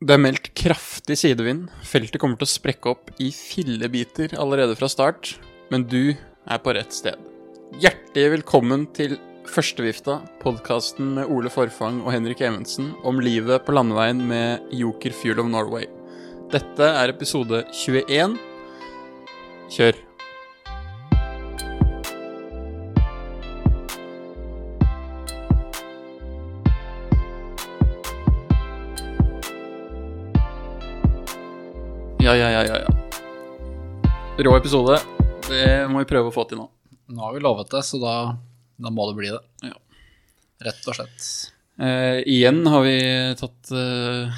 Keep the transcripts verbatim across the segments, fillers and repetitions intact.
Det er meldt kraftig sidevind. Feltet kommer til å sprekke opp i fillebiter allerede fra start, men du er på rett sted. Hjertelig velkommen til Førstevifta, podcasten med Ole Forfang og Henrik Evensen om livet på landeveien med Joker Fuel of Norway. Dette er episode tjueen. Kjør! Ja, ja, ja, ja, ja. Rå episode. Det må vi prøve å få til nå. Nå har vi lovet det, så da, da må det bli det. Ja. Rett og slett. Eh, igjen har vi tatt eh,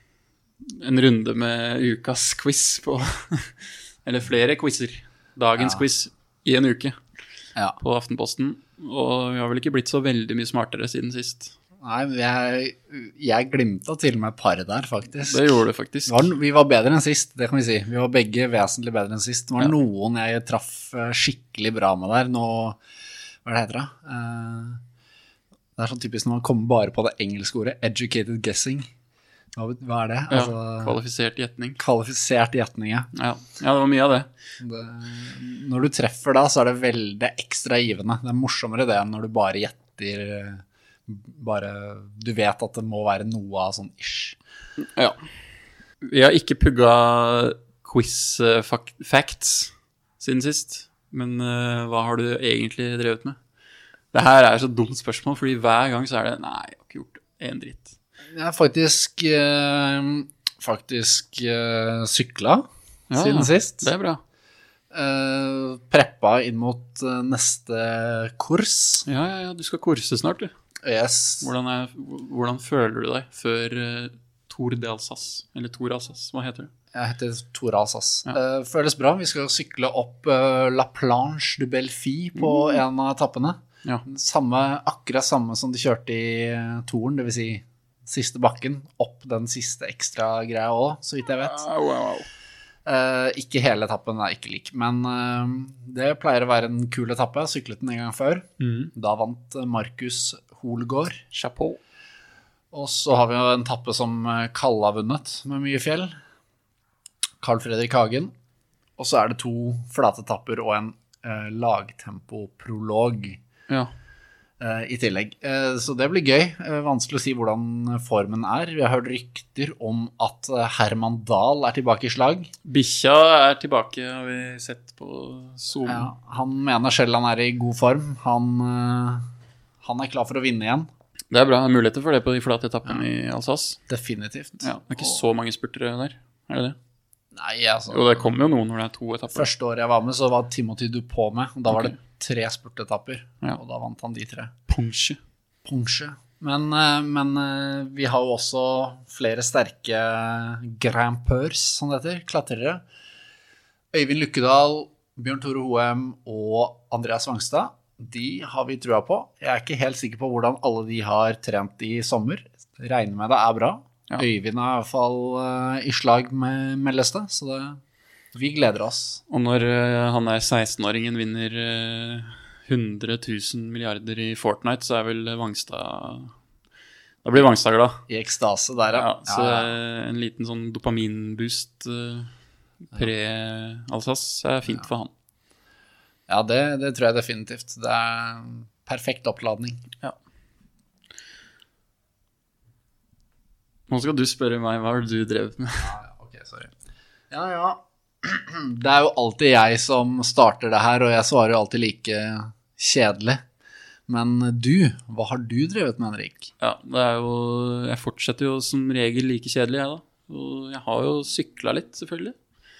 en runde med ukas quiz på, eller flere quizzer. Dagens Ja. quiz i en uke Ja. på Aftenposten. Og vi har vel ikke blitt så veldig mye smartere siden sist. Nei, jeg, jeg glimta til og med et par der, faktisk. Det gjorde det faktisk. Det var, vi var bedre enn sist, det kan vi si. Vi var begge vesentlig bedre enn sist. Det var Ja. noen jeg traff eh, skikkelig bra med der. Nå, hva er det heter da? Eh, det er sånn typisk når man kommer bare på det engelske ordet, educated guessing. Hva, hva er det? Ja, Altså, kvalifisert gjetning. kvalifisert gjetning, ja. Ja. ja, det var mye av det. Det, når du treffer da, så er det veldig ekstra givende. Det er morsommere det enn når du bare gjetter, eh, bare, du vet at det må være noe av sånn ish. Ja. Vi har ikke pugga quiz-facts siden sist, men uh, hva har du egentlig drevet med? Det her er så dumt spørsmål, fordi hver gang så er det, nei, jeg har ikke gjort en dritt. Jeg har faktisk, eh, faktisk eh, sykla Ja, siden sist. Det er bra. Eh, preppa inn mot eh, neste kurs. Ja, ja, ja, du skal kurse snart, du. Yes. Hvordan, er, hvordan føler du deg før uh, Tour de Alsace? Eller Tour Alsace, hva heter det? Jeg heter Tor Alsas. Ja. Eh, føles bra. Vi skal sykle opp eh, La Planche du Belfi på Mm. en av etappene. Ja. Samme, akkurat samme som de kjørte i uh, Toren, det vil si siste bakken, opp den siste ekstra greia også, så vidt jeg vet. Wow, wow, wow. Eh, ikke hele etappen er ikke lik, men eh, det pleier å være en kul etappe. Jeg har syklet den en gang før. Mm. Da vant eh, Markus Holgaard. Chapeau. Og så har vi jo en etappe som eh, Kalle har vunnet med mye fjell. Carl Fredrik Hagen. Og så er det to flate etapper og en eh, lagtempo-prolog Ja. eh, i tillegg. Eh, så det blir gøy. Eh, vanskelig å si hvordan formen er. Vi har hørt rykter om at eh, Herman Dahl er tilbake i slag. Bikkja er tilbake, har vi sett på Zoom. Ja, han mener selv han er i god form. Han, eh, han er klar for å vinne igjen. Det er bra, det er muligheter for det på de flate etappene i Alsace. Definitivt. Ja, det er ikke Og- så mange spurtere der, er det det? Nei, altså. Jo, det kommer jo noen når det er to etapper. Første året jeg var med, så var Timothy Dupont med. Og da var Ok. det tre spurtetapper. Ja. Og da vant han de tre. Punche. Punche. Men, eh, men eh, vi har jo også flere sterke grimpeurs, som det heter, klatrere. Øyvind Lykkedal, Bjørn Tore Hoem og Andreas Wangstad, de har vi trua på. Jeg er ikke helt sikker på hvordan alle de har trent i sommer. Regner med det er bra. Ja. Øyvind er i hvert fall eh, i slag med meldes det, så det, vi gleder oss. Og når uh, han er seksten-åringen vinner uh, hundre tusen milliarder i Fortnite, så er vel Wangstad... Da blir Wangstad glad. I ekstase der, Ja, ja. så ja, ja. uh, en liten sånn dopaminboost uh, pre-Alsace er fint for han. Ja, det, det tror jeg definitivt. Det er perfekt oppladning. Ja. Nå skal du spørre meg, hva har du drevet med? Ja, ja, ok, sorry. Ja, ja. Det er jo alltid jeg som starter det her, og jeg svarer jo alltid like kjedelig. Men du, hva har du drevet med, Henrik? Ja, det er jo... Jeg fortsetter jo som regel like kjedelig, jeg da. Og jeg har jo syklet litt, selvfølgelig.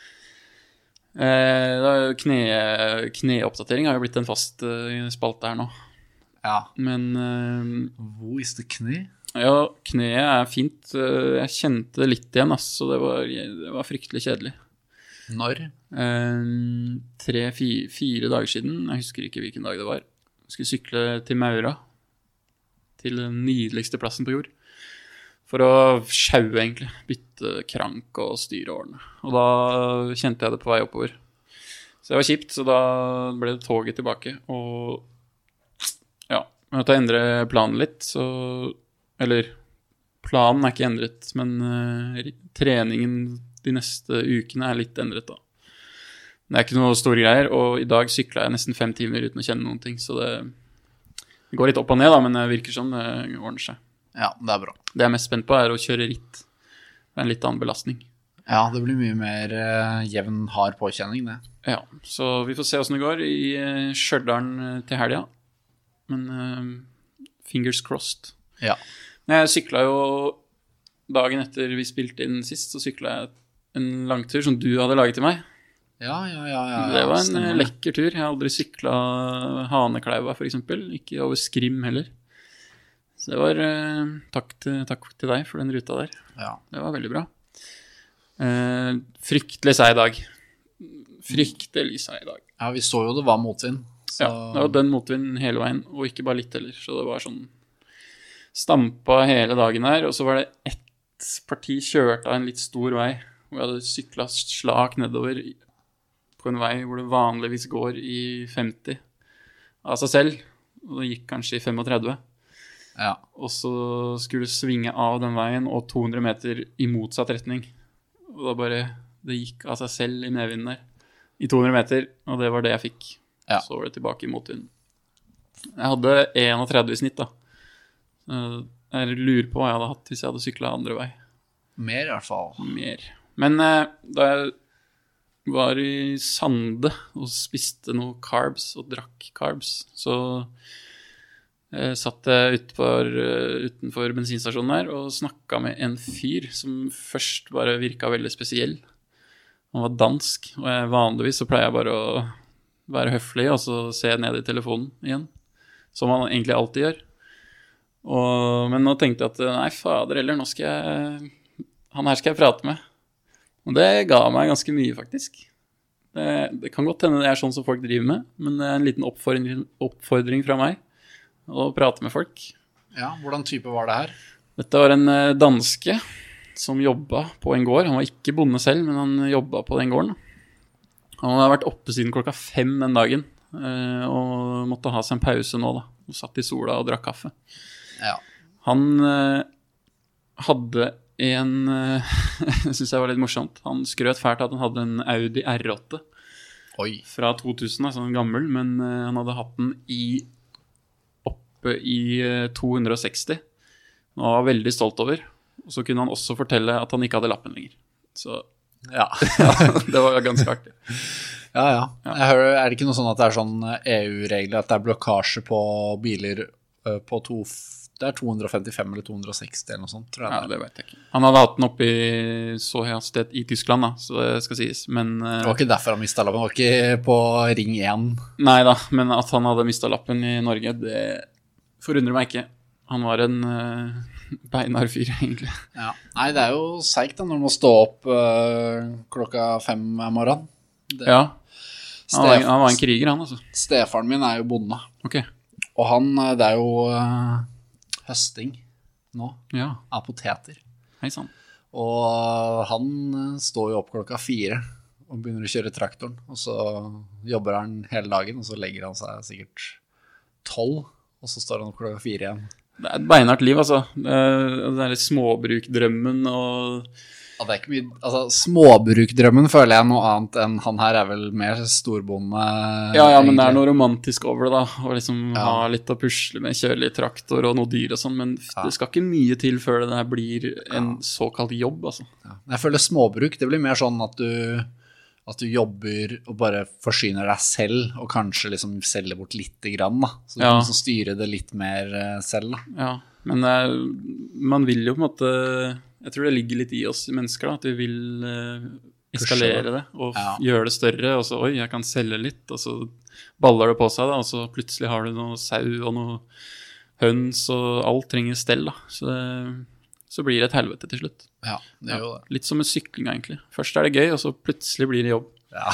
Eh, det er jo kne, kneoppdatering har jo blitt en fast uh, spalte her nå. Ja. Men uh, Hvor is det kne? ja, kneet er fint. Uh, jeg kjente det litt igjen, ass, så det var, det var fryktelig kjedelig. Når? Uh, tre, fire, fire dager siden, jeg husker ikke hvilken dag det var. Jeg skulle sykle til Maura, til den nydeligste plassen på jord. For å sjaue egentlig, bytte krank og styre årene. Og da kjente jeg det på vei oppover. Så det var kjipt, så da ble det toget tilbake. Og ja, jeg måtte endre planen litt, så... Eller planen er ikke endret, men uh, treningen de neste ukene er litt endret da. Det er ikke noe store greier, og i dag syklet jeg nesten fem timer uten å kjenne noen ting, så det, det går litt opp og ned da, men det virker som det ordner seg. Ja, det er bra. Det jeg er mest spent på er å kjøre ritt. Det er en litt annen belastning. Ja, det blir mye mer uh, jevn, hard påkjenning, det. Ja, så vi får se hvordan det går i uh, Stjørdalen til helga. Men uh, fingers crossed. Ja. Jeg syklet jo dagen etter vi spilte inn sist, så syklet jeg en langtur som du hadde laget til meg. Ja, ja, ja. ja, ja det var en stemmer. lekker tur. Jeg har aldri syklet Hanekleiva, for eksempel. Ikke over Skrim heller. Så det var uh, takk, til, takk til deg for den ruta der. Ja. Det var veldig bra. Uh, fryktelig seg i dag. Fryktelig seg i dag. Ja, vi så jo det var motvind. Så... Ja, det var den motvind hele veien, og ikke bare litt heller. Så det var sånn stampa hele dagen her, og så var det ett parti kjørt av en litt stor vei, hvor jeg hadde syklet slak nedover på en vei hvor det vanligvis går i femti av seg selv, og det gikk kanskje i trettifem. Ja. Og så skulle det svinge av den veien, og to hundre meter i motsatt retning. Og da bare, det gikk av seg selv i medvinden der, i to hundre meter, og det var det jeg fikk. Ja. Så var det tilbake i motvinden. Jeg hadde tretti i snitt da. Jeg lurer på hva jeg hadde hatt hvis jeg hadde syklet andre vei. Mer i hvert fall. Mer. Men eh, da jeg var i Sande og spiste noe carbs og drakk carbs, så eh, satt jeg utenfor, uh, utenfor bensinstasjonen her og snakket med en fyr som først bare virket veldig spesiell. Han var dansk, og jeg, vanligvis så pleier jeg bare å være høflig og så se ned i telefonen igjen, som han egentlig alltid gjør. Og, men nå tenkte jeg at nei, fader heller, nå skal jeg han her skal jeg prate med. Og det ga meg ganske mye faktisk. Det, det kan godt hende det er sånn som folk driver med, men det er en liten oppfordring, oppfordring fra meg å prate med folk. Ja, hvordan type var det her? Dette var en danske som jobbet på en gård. Han var ikke bonde selv, men han jobbet på den gården. Han hadde vært oppe siden klokka fem den dagen, og måtte ha seg en pause nå da, og satt i sola og drakk kaffe. Ja. Han eh, hadde en, eh, jeg synes det var litt morsomt, han skrøt fælt at han hadde en Audi R åtte. Oi. Fra to tusen, altså en gammel, men eh, han hadde hatt den i, oppe i eh, to hundre og seksti. Han var veldig stolt over, og så kunne han også fortelle at han ikke hadde lappen lenger. Så ja, det var ganske artig. Ja, ja. Jeg hører, er det ikke noe sånn at det er sånn E U-regler, at det er blokkasje på biler uh, på to, det er to hundre og femtifem eller to hundre og seksti eller noe sånt, tror jeg. Ja, det vet jeg ikke. Han hadde hatt den oppe i så hastighet i Tyskland da, så det skal sies, men... Uh, det var ikke derfor han mistet lappen, det var ikke på ring én. Nei da, men at han hadde mistet lappen i Norge, det forundrer meg ikke. Han var en uh, beinar fyr, egentlig. Ja. Nei, det er jo seigt da, når du må stå opp uh, klokka fem om morgenen. Det... Ja, han var, han var en kriger, han altså. Stefaren min er jo bonde. Ok. Og han, det er jo uh, høsting nå, ja. Av poteter. Hei sann. Og han står jo opp klokka fire og begynner å kjøre traktoren, og så jobber han hele dagen, og så legger han seg sikkert tolv, og så står han opp klokka fire igjen. Det er et beinhardt liv, altså. Det er, det er litt småbrukdrømmen og... Ja, det er ikke mye... Altså, småbrukdrømmen føler jeg noe annet enn han her er vel mer storbonde. Ja, ja, men det er noe romantisk over det da. Å liksom ja. Ha litt å pusle med, kjøre litt traktor og noe dyr og sånn, men ja. Det skal ikke mye til før det her blir en ja. Såkalt jobb, altså. Ja. Jeg føler småbruk, det blir mer sånn at du... at du jobber og bare forsyner deg selv, og kanskje liksom selger bort litt grann, da. Så du ja. Kan liksom styre det litt mer selv, da. Ja, men uh, man vil jo på en måte, jeg tror det ligger litt i oss mennesker, da, at vi vil uh, eskalere det, og ja. Gjøre det større, og så, oi, jeg kan selge litt, og så baller det på seg, da, og så plutselig har du noe sau og noe høns, og alt trenger stell, da. Så det... så blir det et helvete til slutt. Ja, det er jo det. Ja, litt som en sykling egentlig. Først er det gøy, og så plutselig blir det jobb. Ja,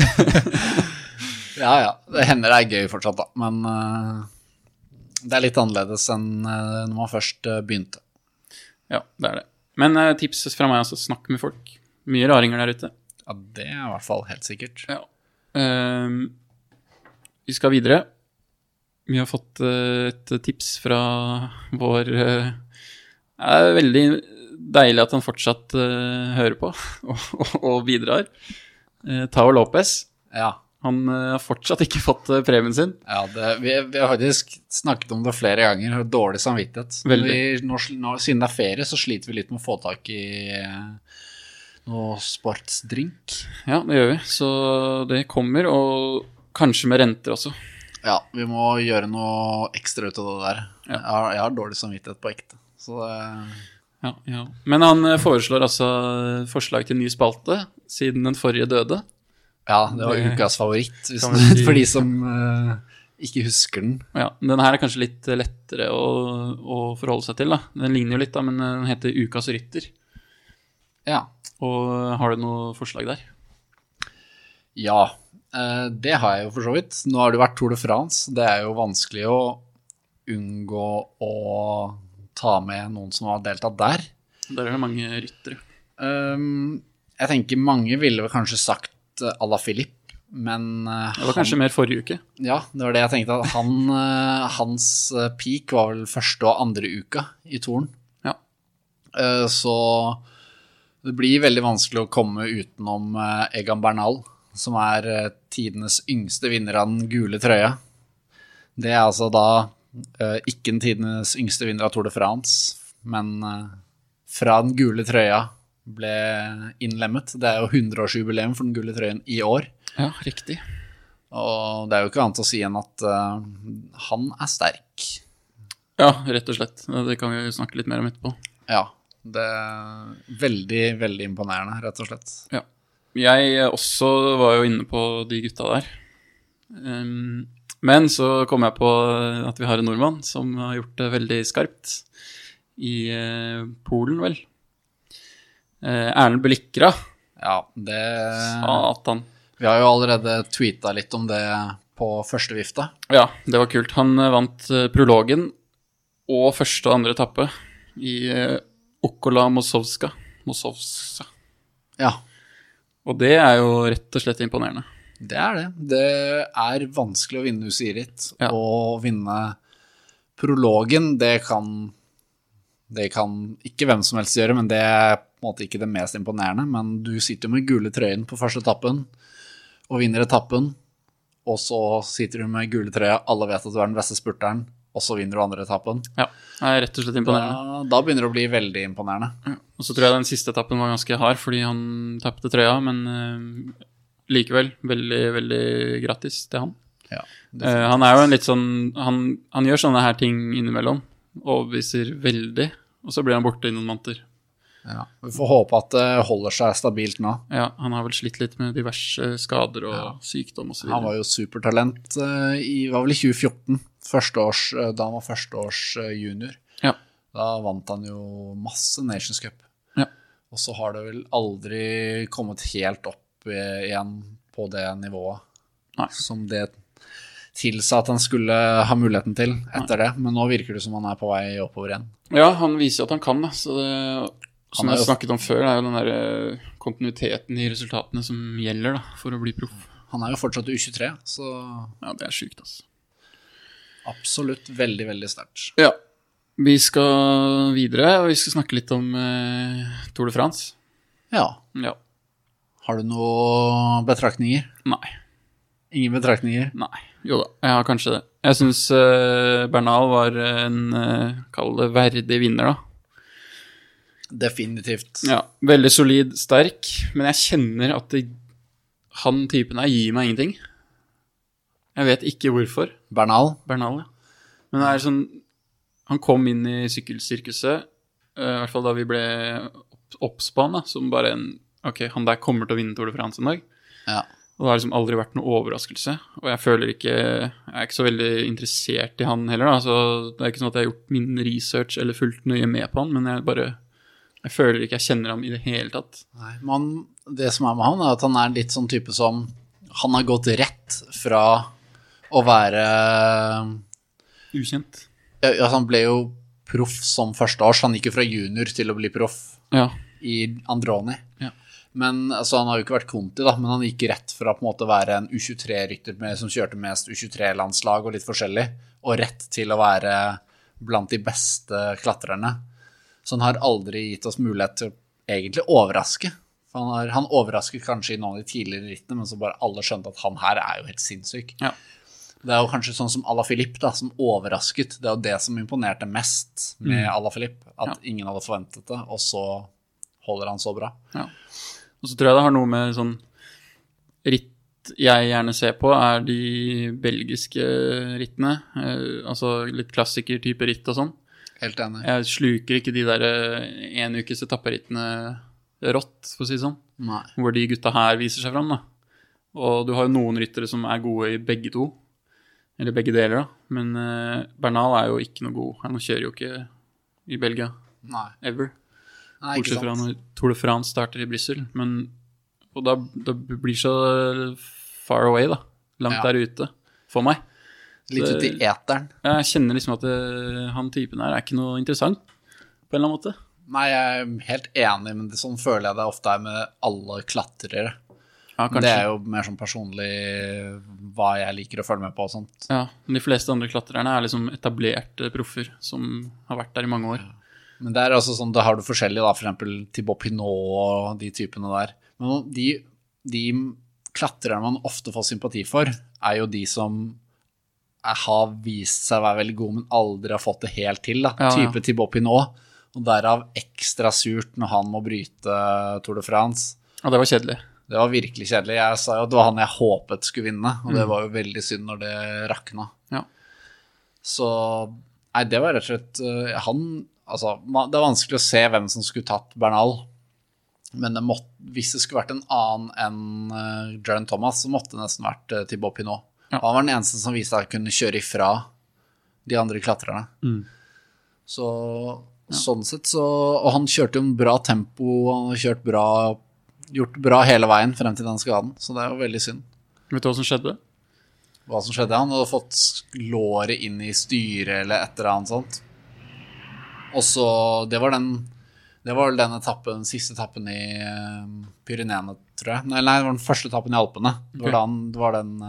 ja, ja. Det hender det er gøy fortsatt da, men uh, det er litt annerledes enn uh, når man først uh, begynte. Ja, det er det. Men uh, tips fra meg, altså, snakk med folk. Mye raringer der ute. Ja, det er i hvert fall helt sikkert. Ja. Uh, vi skal videre. Vi har fått uh, et tips fra vår... Uh, Det er veldig deilig at han fortsatt uh, hører på og, og, og bidrar. Uh, Tao Lopez, Ja. han uh, har fortsatt ikke fått uh, premien sin. Ja, det, vi, vi har faktisk snakket om det flere ganger, har dårlig samvittighet. Veldig. Vi, nå, nå, siden det er ferie, så sliter vi litt med å få tak i eh, noe sportsdrink. Ja, det gjør vi. Så det kommer, og kanskje med renter også. Ja, vi må gjøre noe ekstra ut av det der. Ja. Jeg, har, jeg har dårlig samvittighet på ekte. Så det, Ja, ja. Men han uh, foreslår altså forslag til ny spalte, siden den forrige døde. ja, det var Det- ukas favoritt, hvis, Kan vi si- for de som eh, ikke husker den. Ja, den her er kanskje litt uh, lettere å, å forholde seg til, da. Den ligner jo litt, da, men uh, den heter Ukas rytter. Ja, Og uh, har du noe forslag der? ja eh, det har jeg jo for så vidt. Nå har det jo vært Tour de France. Det er jo vanskelig å unngå å ta med noen som har deltatt der. Der er det mange ryttere. Um, jeg tenker mange ville vel kanskje sagt uh, à la Philippe, men uh, Det var kanskje mer forrige uke. ja, det var det jeg tenkte. At han, uh, hans uh, peak var vel første og andre uka i touren. Ja. Uh, så det blir veldig vanskelig å komme utenom uh, Egan Bernal, som er uh, tidenes yngste vinner av den gule trøya. Det er altså da uh, ikke den tidenes yngste vinner av Tour de France, men uh, fra den gule trøya ble innlemmet. Det er jo hundreårsjubileum for den gule trøyen i år. Ja, riktig. Og det er jo ikke annet å si enn at uh, han er sterk. Ja, rett og slett. Det kan vi snakke litt mer om etterpå. Ja, det er veldig, veldig imponerende, rett og slett. Ja. Jeg også var jo inne på de gutta der. Um, men så kom jeg på at vi har en nordmann som har gjort det veldig skarpt i uh, Polen, vel. Uh, Erlend Blikra. Ja, det... Satan. Vi har jo allerede tweetet litt om det på første vifta. Ja, det var kult. Han uh, vant uh, prologen og første og andre etappe i uh, Okola Mosovska. Mosovska. Ja, Og det er jo rett og slett imponerende. det er det. Det er vanskelig å vinne U C I-ritt, Ja. og vinne prologen, det kan, det kan ikke hvem som helst gjøre, men det er på en måte ikke det mest imponerende. Men du sitter jo med gule trøyen på første etappen, og vinner etappen, og så sitter du med gule trøya, alle vet at du er den beste spurteren, og så vinner du andre etappen. Ja, det er rett og slett imponerende. Da, da begynner det å bli veldig imponerende. Ja. Og så tror jeg den siste etappen var ganske hard, fordi han tappte trøya, men uh, likevel veldig, veldig grattis til han. Ja, Uh, han er jo en litt sånn, han, han gjør sånne her ting innimellom, overbeviser veldig, og så blir han borte i noen måneder. ja. Vi får håpe at det holder seg stabilt nå. Ja, han har vel slitt litt med diverse skader og Ja. sykdom og så Han videre. var jo supertalent uh, i, var vel i tjue fjorten, første års, uh, da han var førsteårs uh, junior. Ja. Da vant han jo masse Nations Cup. Ja. Og så har det vel aldri kommet helt opp uh, igjen på det nivået. Nei. Som det tilsa at han skulle ha muligheten til etter det. Men nå virker det som han er på vei oppover igjen. Ja, han viser at han kan, da, så det, som Han er jeg jo- snakket om før, det er jo den der eh, kontinuiteten i resultatene som gjelder da, for å bli proff. Han er jo fortsatt U tjuetre, så Ja, det er sykt, altså. absolutt veldig, veldig sterkt. Ja, vi skal videre, og vi skal snakke litt om eh, Tour de France. Ja. Ja, Har du noen betraktninger? nei, Ingen betraktninger? nei, jo da, jeg har kanskje det. Jeg synes eh, Bernal var en, eh, kall det verdig vinner da. Definitivt. Ja, veldig solid, sterk, men jeg kjenner at det, han typen her gir meg ingenting. Jeg vet ikke hvorfor. Bernal? Bernal, ja. Men det er sånn, han kom inn i sykkelsirkuset, eh, i hvert fall da vi ble opp- oppspann, da, som bare en, ok, han der kommer til å vinne Tour de France en dag. Ja. Og det har liksom aldri vært noe overraskelse, og jeg føler ikke, jeg er ikke så veldig interessert i han heller da, så det er ikke sånn at jeg har gjort min research eller fulgt nøye med på han, men jeg bare, jeg føler ikke jeg kjenner ham i det hele tatt. Nei, men det som er med han er at han er litt sånn type som, han har gått rett fra å være, Ukjent. ja, altså han ble jo proff som første års, han gikk jo fra junior til å bli proff Ja, i Androni. Ja. Men altså, han har jo ikke vært Conti da, men han gikk rett fra på en måte å være en U tjuetre-rytter med, som kjørte mest U tjuetre-landslag og litt forskjellig, og rett til å være blant de beste klatrerne. Så han har aldri gitt oss mulighet til å egentlig overraske. For han, har, han overrasket kanskje i noen av de tidligere rittene, men så bare alle skjønte at han her er jo helt sinnssyk. Ja. Det er jo kanskje sånn som Alaphilippe da, som overrasket. Det er jo det som imponerte mest med mm. Alaphilippe, at ja. ingen hadde forventet det, og så holder han så bra. Ja. Og så tror jeg det har noe med sånn ritt jeg gjerne ser på, er de belgiske rittene, eh, altså litt klassiker-type ritt og sånn. Helt enig. Jeg sluker ikke de der en ukes etapperittene rått, for å si det sånn. Nei. Hvor de gutta her viser seg fram, da. Og du har jo noen ryttere som er gode i begge to. Eller begge deler, da. Men uh, Bernal er jo ikke noe god. Han kjører jo ikke i Belgia. Nei. Ever. Nei, ikke sant. Bortsett fra når Tour de France starter i Brussel. Men, og da, da blir så far away, da. Langt ja. der ute. For meg. Litt så, ut i eteren. Jeg kjenner liksom at det, han typen her er ikke noe interessant. På en eller annen måte. Nei, jeg er helt enig, men det, sånn føler jeg det ofte er med alle klatrere. Ja, det er jo mer sånn personlig hva jeg liker å følge med på og sånt. Ja, men de fleste andre klatrerne er liksom etablerte proffer som har vært der i mange år. Men det er altså sånn, da har du forskjellige da, for eksempel Thibaut Pinot og de typene der. Men de, de klatrerne man ofte får sympati for, er jo de som er, har vist seg å være veldig gode, men aldri har fått det helt til da. Ja, type ja. Thibaut Pinot, og derav ekstra surt når han må bryte Tour de France. Ja, det var kjedelig. Det var virkelig kjedelig. Jeg sa jo at det var han jeg håpet skulle vinne, og det var jo veldig synd når det rakna. Ja. Så, nei, det var rett og slett, han, altså, det er vanskelig å se hvem som skulle tatt Bernal, men det måtte, hvis det skulle vært en annen enn uh, Geraint Thomas, så måtte det nesten vært uh, Thibaut Pinot. Ja. Han var den eneste som viste at han kunne kjøre ifra de andre klatrerne. Mm. Så, ja. Sånn sett, så, og han kjørte jo en bra tempo, han har kjørt bra, gjort bra hele veien frem til den skaden, så det er jo veldig synd. Vet du hva som skjedde? Hva som skjedde? Han hadde fått låret inn i styret eller et eller annet sånt. Og så, det var den, det var den etappen, den siste etappen i uh, Pyreneene, tror jeg. Nei, nei, det var den første etappen i Alpene. Det var, okay. den, det var den,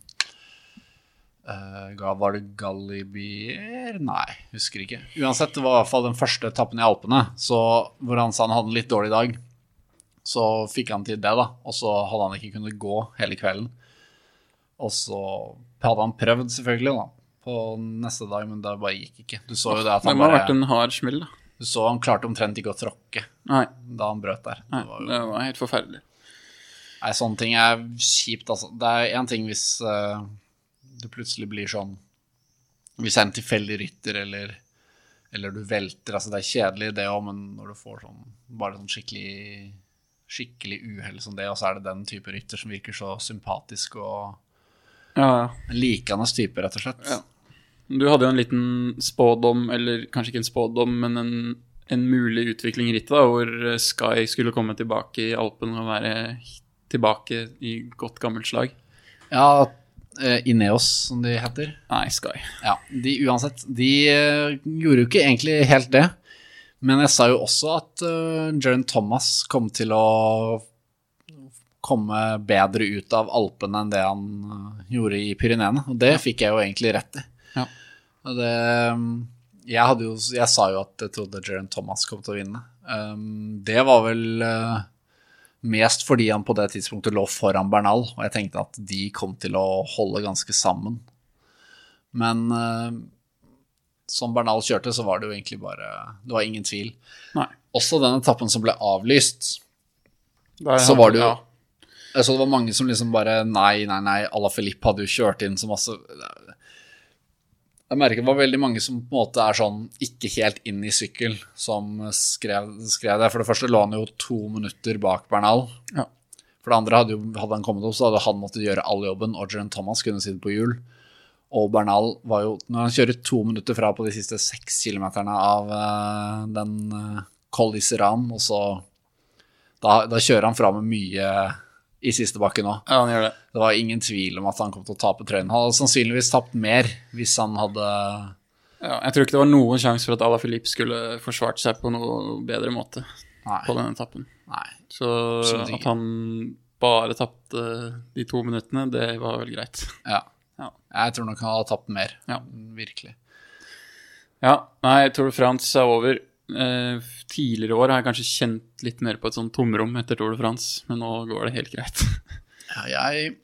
uh, uh, var det Galibier? Nei, husker ikke. Uansett, det var i hvert fall den første etappen i Alpene, så, hvor han sa han hadde en litt dårlig dag. Så fikk han til det da, og så hadde han ikke kunnet gå hele kvelden. Og så hadde han prøvd selvfølgelig da, på neste dag, men det bare gikk ikke. Du så jo det at han bare... Det må ha bare, vært en hard smell da. Du så han klarte omtrent ikke å tråkke. Nei. Da han brøt der. Nei, det var, jo, det var helt forferdelig. Nei, sånne ting er kjipt altså. Det er en ting hvis uh, det plutselig blir sånn, hvis det er en tilfeldig rytter, eller, eller du velter, altså det er kjedelig det også, men når du får sånn, bare sånn skikkelig... skikkelig uheld som det, og så er det den type rytter som virker så sympatisk og ja, ja. en likende type, rett og slett. Ja. Du hadde jo en liten spådom, eller kanskje ikke en spådom, men en, en mulig utvikling i rittet da, hvor Sky skulle komme tilbake i Alpen og være tilbake i godt gammelt slag. Ja, Ineos, som de heter. Nei, Sky. Ja, de uansett, de uh, gjorde jo ikke egentlig helt det. Men jeg sa jo også at uh, Geraint Thomas kom til å komme bedre ut av Alpene enn det han uh, gjorde i Pyreneene, og det ja. Fikk jeg jo egentlig rett i. Ja. Og det, jeg, hadde jo, jeg sa jo at jeg trodde Geraint Thomas kom til å vinne. Um, det var vel uh, mest fordi han på det tidspunktet lå foran Bernal, og jeg tenkte at de kom til å holde ganske sammen. Men... Uh, som Bernal kjørte, så var det jo egentlig bare, det var ingen tvil. Nei. Også den etappen som ble avlyst, Der så var det jo, ja. Så det var mange som liksom bare, nei, nei, nei, Alaphilippe hadde jo kjørt inn så masse, jeg merker det var veldig mange som på en måte er sånn, ikke helt inn i sykkel, som skrev, skrev det. For det første lå han jo to minutter bak Bernal. Ja. For det andre hadde, jo, hadde han kommet opp, så hadde han måttet gjøre all jobben, og Geraint Thomas kunne sitte på hjul. Og Bernal var jo, når han kjører to minutter fra på de siste seks kilometerne av uh, den uh, Col d'Iseran, og så da, da kjører han fra med mye i siste bakken også. Ja, han gjør det. Det var ingen tvil om at han kom til å tape trøyen. Han hadde sannsynligvis tapt mer hvis han hadde... Ja, jeg tror ikke det var noen sjans for at Alaphilippe skulle forsvart seg på noe bedre måte Nei. På denne etappen. Nei. Så at han bare tappte de to minuttene, det var vel greit. Ja. Ja. Jeg tror nok han hadde tapt mer, ja. Virkelig. Ja, nei, Tour de France er over. eh, tidligere år har jeg kanskje kjent litt mer på et sånn tomrom etter Tour de France, men nå går det helt greit. Ja, jeg,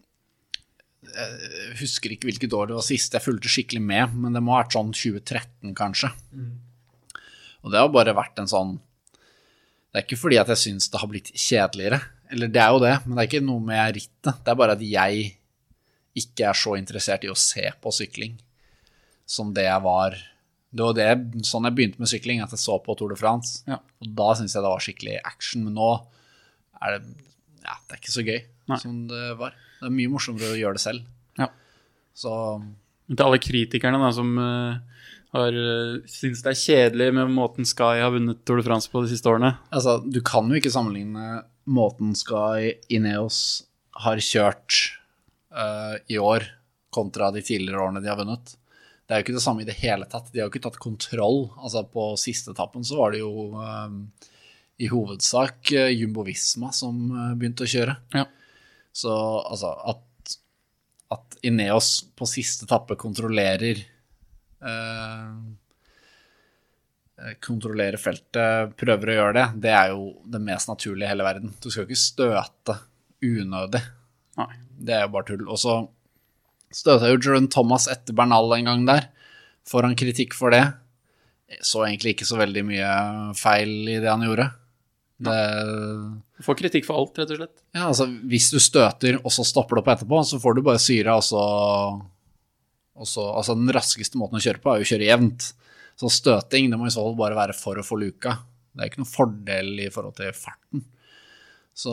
jeg husker ikke hvilket år det var sist jeg fulgte skikkelig med, men det må ha vært sånn tjue tretten kanskje. Mm. Og det har bare vært en sånn, det er ikke fordi at jeg synes det har blitt kjedeligere, eller det er jo det, men det er ikke noe med rittet, det er bare at jeg ikke er så interessert i å se på sykling som det jeg var. Det var det, sånn jeg begynte med sykling, at jeg så på Tour de France, ja. Og da synes jeg det var skikkelig action, men nå er det, ja, det er ikke så gøy Nei. Som det var. Det er mye morsommere å gjøre det selv. Ja. Så... Til alle kritikerne da, som uh, har, uh, synes det er kjedelig med måten Sky har vunnet Tour de France på de siste årene. Altså, du kan jo ikke sammenligne måten Sky Ineos har kjørt uh, i år kontra de tidligere årene de har vunnet. Det er jo ikke det samme i det hele tatt. De har jo ikke tatt kontroll. Altså på siste etappen så var det jo um, i hovedsak uh, Jumbo Visma som uh, begynte å kjøre. Ja. Så altså at, at Ineos på siste etappe kontrollerer uh, kontrollerer feltet, prøver å gjøre det, det er jo det mest naturlige i hele verden. Du skal jo ikke støte unødig. Nei. Det er jo bare tull. Og så støtet jo Geraint Thomas etter Bernal en gang der, får han kritikk for det. Så egentlig ikke så veldig mye feil i det han gjorde. Det... Du får kritikk for alt, rett og slett. Ja, altså, hvis du støter, og så stopper du opp etterpå, så får du bare syre, og så... Og så altså, den raskeste måten å kjøre på er jo å kjøre jevnt. Så støting, det må i så fall bare være for å få luka. Det er ikke noen fordel i forhold til farten. Så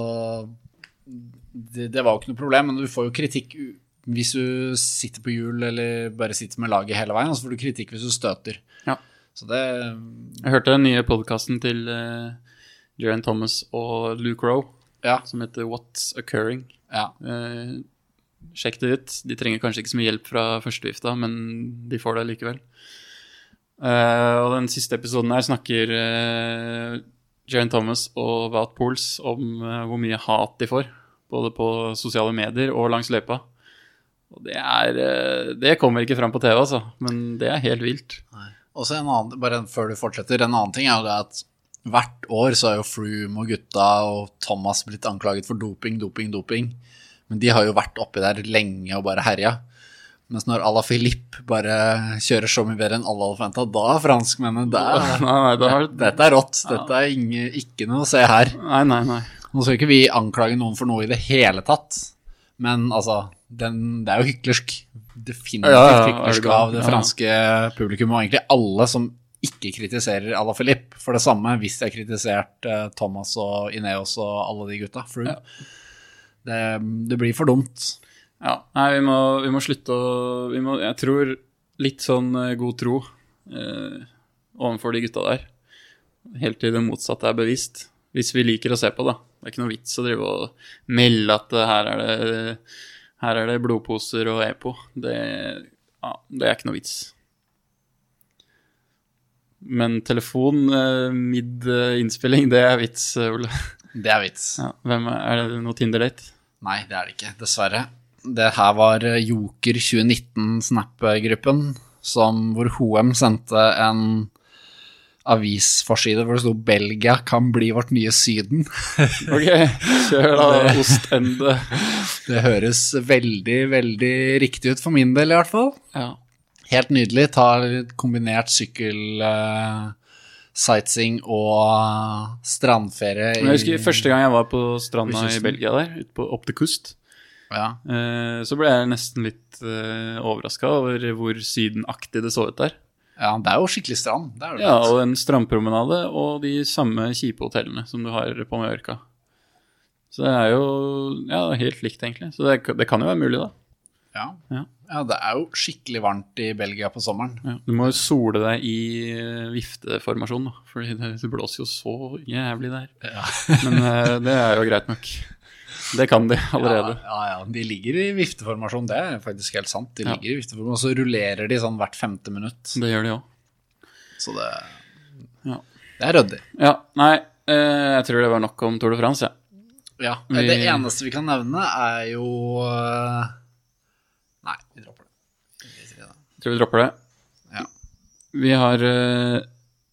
det, det var jo ikke noe problem, men du får jo kritikk hvis du sitter på hjul eller bare sitter med laget hele veien, og så får du kritikk hvis du støter. Ja. Så det... Jeg hørte den nye podcasten til uh, Geraint Thomas og Luke Rowe, ja. Som heter What's Occurring. Ja. Uh, sjekk det ut. De trenger kanskje ikke så mye hjelp fra førstevifta, men de får det likevel. Uh, og den siste episoden her snakker uh, Geraint Thomas og Wout Poels om uh, hvor mye hat de får, både på sosiale medier og langs løypa. Og det er, uh, det kommer ikke frem på T V, altså, men det er helt vilt. Nei. Også en annen, bare før du fortsetter, en annen ting er jo det at hvert år så er jo Froome og gutta og Thomas blitt anklaget for doping, doping, doping. Men de har jo vært oppi der lenge og bare herja. Mens når Alaphilippe bare kjører så mye bedre enn alle hadde forventet, da er franskmennene der. Nei, nei, det har... Dette er rått. Dette er ingen, ikke noe å se her. Nei, nei, nei. Nå skal ikke vi anklage noen for noe i det hele tatt. Men altså, den, det er jo hyklersk. Definitivt ja, ja, hyklersk av det franske ja. Publikum, og egentlig alle som ikke kritiserer Alaphilippe for det samme, hvis de har kritisert uh, Thomas og Ineos og alle de gutta. Ja. Det, det blir for dumt. Ja, nei, vi må, vi må slutte å, vi må, jeg tror litt sånn uh, god tro uh, overfor de gutta der. Helt til det motsatte er bevist. Hvis vi liker å se på det. Det er ikke noe vits å drive og melde at uh, her, er det, her er det blodposer og EPO. Det, ja, det er ikke noe vits. Men telefon, uh, mid-innspilling, det er vits, Ole. Det er vits. Ja, hvem er, er det noe Tinder-date? Nei, det er det ikke, dessverre. Det her var Joker tjue nitten Snap-gruppen, som, hvor H og M sendte en avisforside hvor det stod «Belgia kan bli vårt nye Syden». Ok, kjør da, ostende. Det høres veldig, veldig riktig ut for min del i hvert fall. Ja. Helt nydelig, tar kombinert sykkel... Uh, sightseeing og strandferie. Jeg husker første gang jeg var på stranda i Belgia der, ute på opp til Kust, ja. eh, så ble jeg nesten litt eh, overrasket over hvor sydenaktig det så ut der. Ja, det er jo skikkelig strand. Det er det ja, og en strandpromenade og de samme kjipe hotellene som du har på Mallorca. Så det er jo ja, helt likt egentlig. Så det, det kan jo være mulig da. Ja. Ja. Ja, det er jo skikkelig varmt i Belgia på sommeren. Ja, du må jo sole deg i vifteformasjon da, fordi det, det blåser jo så jævlig der. Ja. Men uh, det er jo greit nok. Det kan de allerede. Ja, ja, ja, de ligger i vifteformasjon, det er faktisk helt sant. De ja. ligger i vifteformasjon, og så rullerer de sånn hvert femte minutt. Det gjør de også. Så det, ja. det er røddig. Ja, nei, uh, jeg tror det var nok om Tour de France, ja. Ja, vi... det eneste vi kan nevne er jo... Uh... Nei, vi dropper det. Jeg tror vi dropper det. Ja. Vi har uh,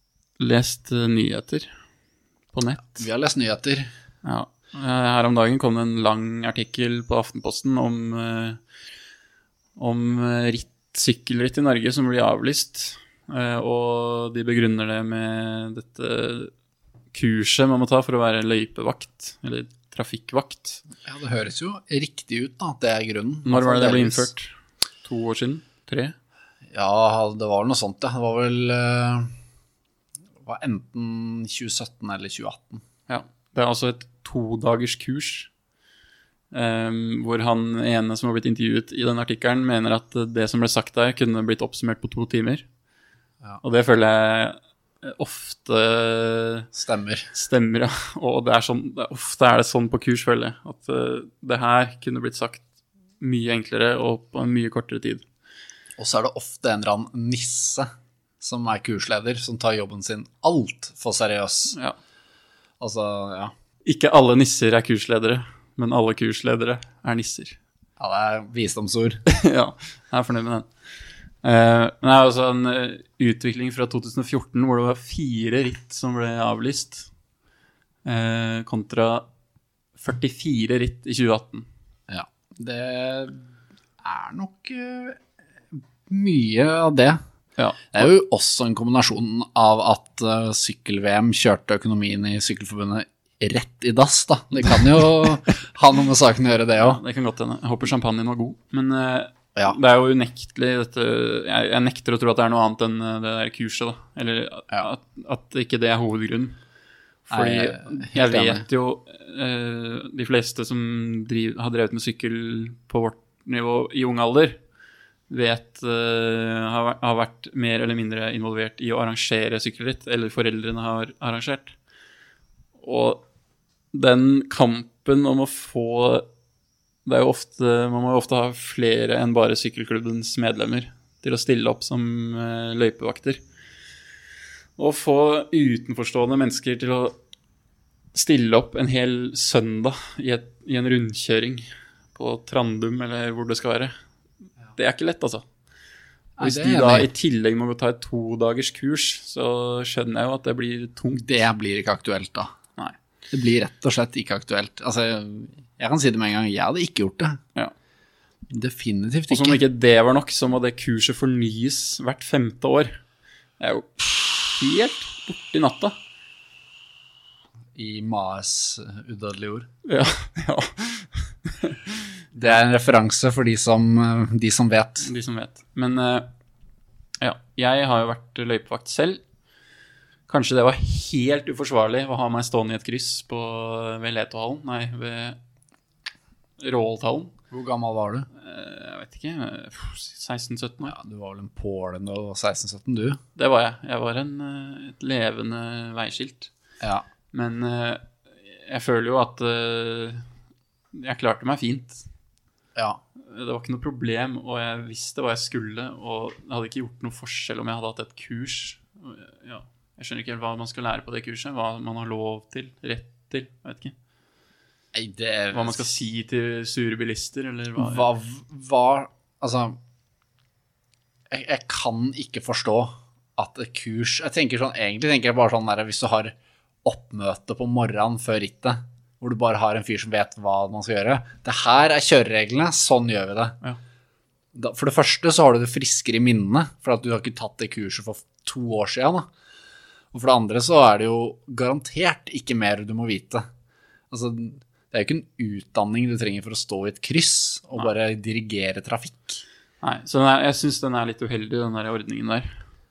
lest uh, nyheter på nett. Vi har lest nyheter. Ja. Her om dagen kom det en lang artikkel på Aftenposten om, uh, om uh, ritt, sykkelritt i Norge som blir avlyst. Uh, og de begrunner det med dette kurset man må ta for å være løypevakt, eller trafikkvakt. Ja, det høres jo riktig ut da, at det er grunnen. Når var det det ble innført? To år siden? Tre? Ja, det var noe sånt, ja. Det var vel uh, var enten tjue sytten eller tjue atten. Ja, det er altså et to-dagers kurs, um, hvor han ene som har blitt intervjuet i den artikkelen mener at det som ble sagt der kunne blitt oppsummert på to timer. Ja. Og det føler jeg ofte stemmer. Stemmer, ja. Og det er sånn, ofte er det sånn på kurs, føler jeg, at uh, det her kunne blitt sagt mye enklere og på en mye kortere tid. Og så er det ofte en eller annen nisse som er kursleder, som tar jobben sin alt for seriøs. Ja. Altså, ja. Ikke alle nisser er kursledere, men alle kursledere er nisser. Ja, det er visdomsord. Ja, jeg er fornøyd med den. Uh, men det er også en uh, utvikling fra to tusen og fjorten hvor det var fire ritt som ble avlyst uh, kontra førtifire ritt i tjue atten. Ja, det er nok uh, mye av det. Ja. Det er jo også en kombinasjon av at uh, sykkel-V M kjørte økonomien i Sykkelforbundet rett i dass da. Det kan jo ha noe med saken å gjøre det også. Ja, det kan godt hende. Jeg håper champagnen var god, men uh, ja. Det er jo unektelig dette, jeg, jeg nekter å tro at det er noe annet enn det der kurset da, eller at, ja. at, at ikke det er hovedgrunnen. Fordi Nei, jeg, jeg vet jo, eh, de fleste som driv, har drevet med sykkel på vårt nivå i ung alder, vet, eh, har, har vært mer eller mindre involvert i å arrangere sykkelritt, eller foreldrene har arrangert. Og den kampen om å få... Det er jo ofte, man må jo ofte ha flere enn bare sykkelklubbens medlemmer til å stille opp som uh, løypevakter. Og få utenforstående mennesker til å stille opp en hel søndag i, et, i en rundkjøring på Trandum, eller hvor det skal være. Det er ikke lett, altså. Og hvis Nei, de da i tillegg må ta et to-dagers kurs, så skjønner jeg jo at det blir tungt. Det blir ikke aktuelt da. Nei. Det blir rett og slett ikke aktuelt. Altså... Jeg kan si det med en gang, jeg hadde ikke gjort det. Ja. Definitivt ikke. Og som ikke det var nok, så må det kurset fornyes hvert femte år. Det er jo helt bort i natta. I Maes udødelige ord. Ja, ja. Det er en referanse for de som, de som vet. De som vet. Men ja, jeg har jo vært løypevakt selv. Kanskje det var helt uforsvarlig å ha meg stående i et kryss på, ved Letohallen, nei, ved Råholthallen. Hvor gammel var du? Jeg vet ikke, seksten sytten år. Ja, du var vel en pål når du var seksten sytten, du? Det var jeg. Jeg var en, et levende veiskilt. Ja. Men jeg føler jo at jeg klarte meg fint. Ja. Det var ikke noe problem, og jeg visste hva jeg skulle, og det hadde ikke gjort noe forskjell om jeg hadde hatt et kurs. Ja. Jeg skjønner ikke helt hva man skal lære på det kurset, hva man har lov til, rett til, jeg vet ikke. Nei, det er... Hva man skal si til sure bilister, eller hva? Hva, hva altså, jeg, jeg kan ikke forstå at et kurs, jeg tenker sånn, egentlig tenker jeg bare sånn der, hvis du har oppmøte på morgenen før rittet, hvor du bare har en fyr som vet hva man skal gjøre. Det her er kjørereglene, sånn gjør vi det. Ja. Da, for det første så har du det friskere i minnene, for at du har ikke tatt det kurset for to år siden da. Og for det andre så er det jo garantert ikke mer du må vite. Altså, det er jo ikke en utdanning du trenger for å stå i et kryss og Nei. Bare dirigere trafikk. Nei, så den er, jeg synes den er litt uheldig, den der ordningen der.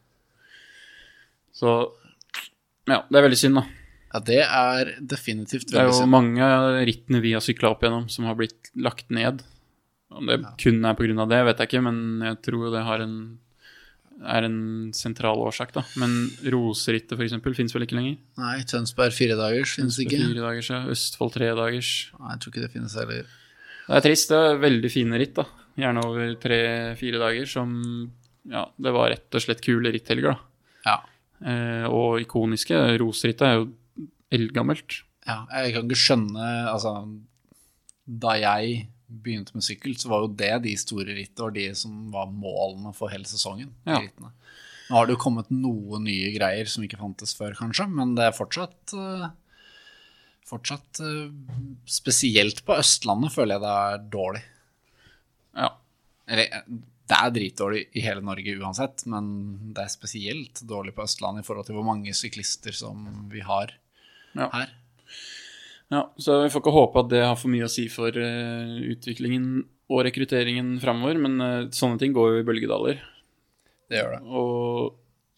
Så, ja, det er veldig synd da. Ja, det er definitivt veldig synd. Det er jo synd. Mange rittene vi har syklet opp gjennom som har blitt lagt ned. Om det ja. Kun er på grunn av det, vet jeg ikke, men jeg tror det har en... er en sentral årsak da. Men Roserittet for eksempel finnes vel ikke lenger? Nei, Tønsberg fire dagers finnes ikke. Tønsberg fire dagers, ja. Østfold tre dagers. Nei, jeg tror ikke det finnes heller. Det er trist, det er veldig fine ritt da. Gjerne over tre-fire dager som, ja, det var rett og slett kule ritthelger da. Ja. Eh, og ikoniske, Roserittet er jo eldgammelt. Ja, jeg kan ikke skjønne, altså, da jeg begynte med sykkel, så var jo det de store rittene, og de som var målene for hele sesongen. Ja. Nå Nå har det jo kommet noen nye greier som ikke fantes før, kanskje, men det er fortsatt, fortsatt spesielt på Østlandet føler jeg det er dårlig. Ja. Eller, det er dritdårlig i hele Norge uansett, men det er spesielt dårlig på Østlandet i forhold til hvor mange syklister som vi har ja. her. Ja, så vi får ikke håpe at det har for mye å si for uh, utviklingen og rekrutteringen fremover, men uh, sånne ting går jo i bølgedaler. Det gjør det. Og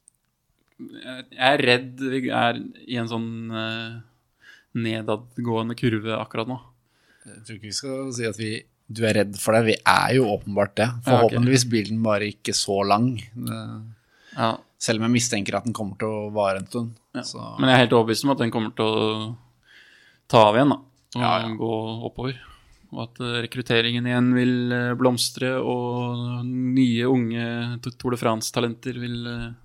jeg er redd vi er i en sånn uh, nedadgående kurve akkurat nå. Jeg tror ikke vi skal si at vi, du er redd for det. Vi er jo åpenbart det. Forhåpentligvis blir den bare ikke så lang. Ja. Selv om jeg mistenker at den kommer til å vare en stund. Ja. Så. Men jeg er helt overbevist om at den kommer til å ta av igjen da, og ja, ja. gå oppover. Og at rekrutteringen igjen vil blomstre, og nye unge Tour de France-talenter vil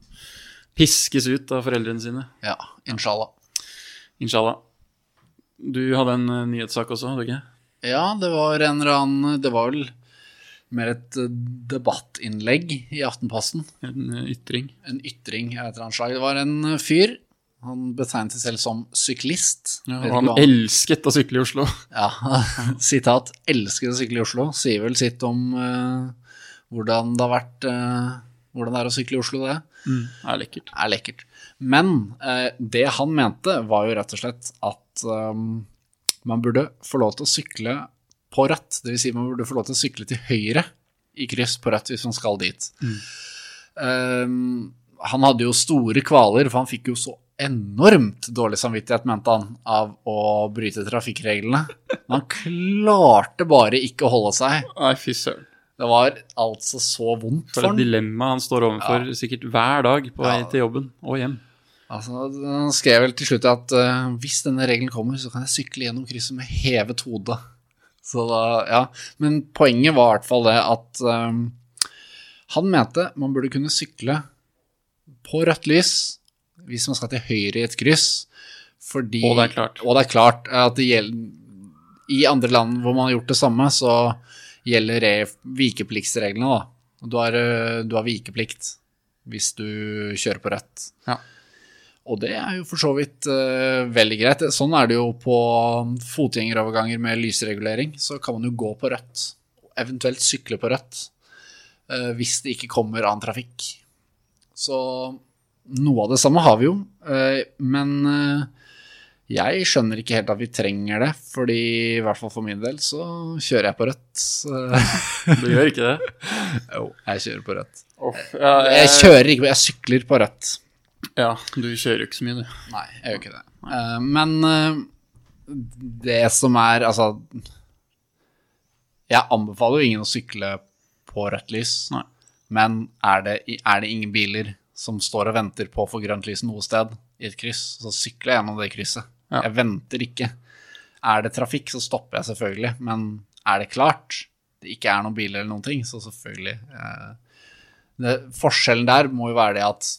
piskes ut av foreldrene sine. Ja, inshallah. Inshallah. Du hadde en nyhetssak også, hadde du ikke? Ja, det var en eller annen, det var vel mer et debattinnlegg i Aftenposten. En ytring. En ytring, jeg vet ikke slag. Det var en fyr. Han betegnet seg selv som syklist. Ja, og han elsket å sykle i Oslo. Ja, sitat, elsket å sykle i Oslo, sier vel sitt om uh, hvordan det har vært, uh, hvordan det er å sykle i Oslo, det. Mm, er lekkert. Er lekkert. Men uh, det han mente var jo rett og slett at um, man burde få lov til å sykle på rødt, det vil si man burde få lov til å sykle til høyre i kryss på rødt hvis man skal dit. Mm. Um, han hadde jo store kvaler, for han fikk jo så enormt dårlig samvittighet, mente han, av å bryte trafikkreglene. Men han klarte bare ikke å holde seg. Nei, fy søren. Det var altså så vondt for, for han. For et dilemma han står overfor ja. Sikkert hver dag på vei ja. Til jobben og hjem. Altså, han skrev vel til slutt at uh, hvis denne regelen kommer, så kan jeg sykle gjennom krysset med hevet hode. Så da, ja. Men poenget var i hvert fall det at um, han mente man burde kunne sykle på rødt lys hvis man skal til høyre i et kryss, fordi, og det er klart, og det er klart at det gjelder, i andre land hvor man har gjort det samme, så gjelder vikepliktsreglene da. Du har, du har vikeplikt hvis du kjører på rødt. Ja. Og det er jo for så vidt uh, veldig greit. Sånn er det jo på fotgjengeroverganger med lysregulering, så kan man jo gå på rødt, eventuelt sykle på rødt, uh, hvis det ikke kommer annen trafikk. Så noe av det samme har vi jo, men jeg skjønner ikke helt at vi trenger det, fordi i hvert fall for min del så kjører jeg på rødt. Du gjør ikke det? Jo, jeg kjører på rødt. Oh, ja, jeg... jeg kjører ikke, jeg sykler på rødt. Ja, du kjører jo ikke så mye, du. Nei, jeg gjør ikke det. Nei. Men det som er, altså, jeg anbefaler jo ingen å sykle på rødt lys, Nei. Men er det, er det ingen biler som står og venter på å få grønt lys noe sted i et kryss, så sykler jeg gjennom det krysset. Ja. Jeg venter ikke. Er det trafikk, så stopper jeg selvfølgelig, men er det klart, det ikke er noen biler eller noen ting, så selvfølgelig. Eh, det, forskjellen der må jo være det at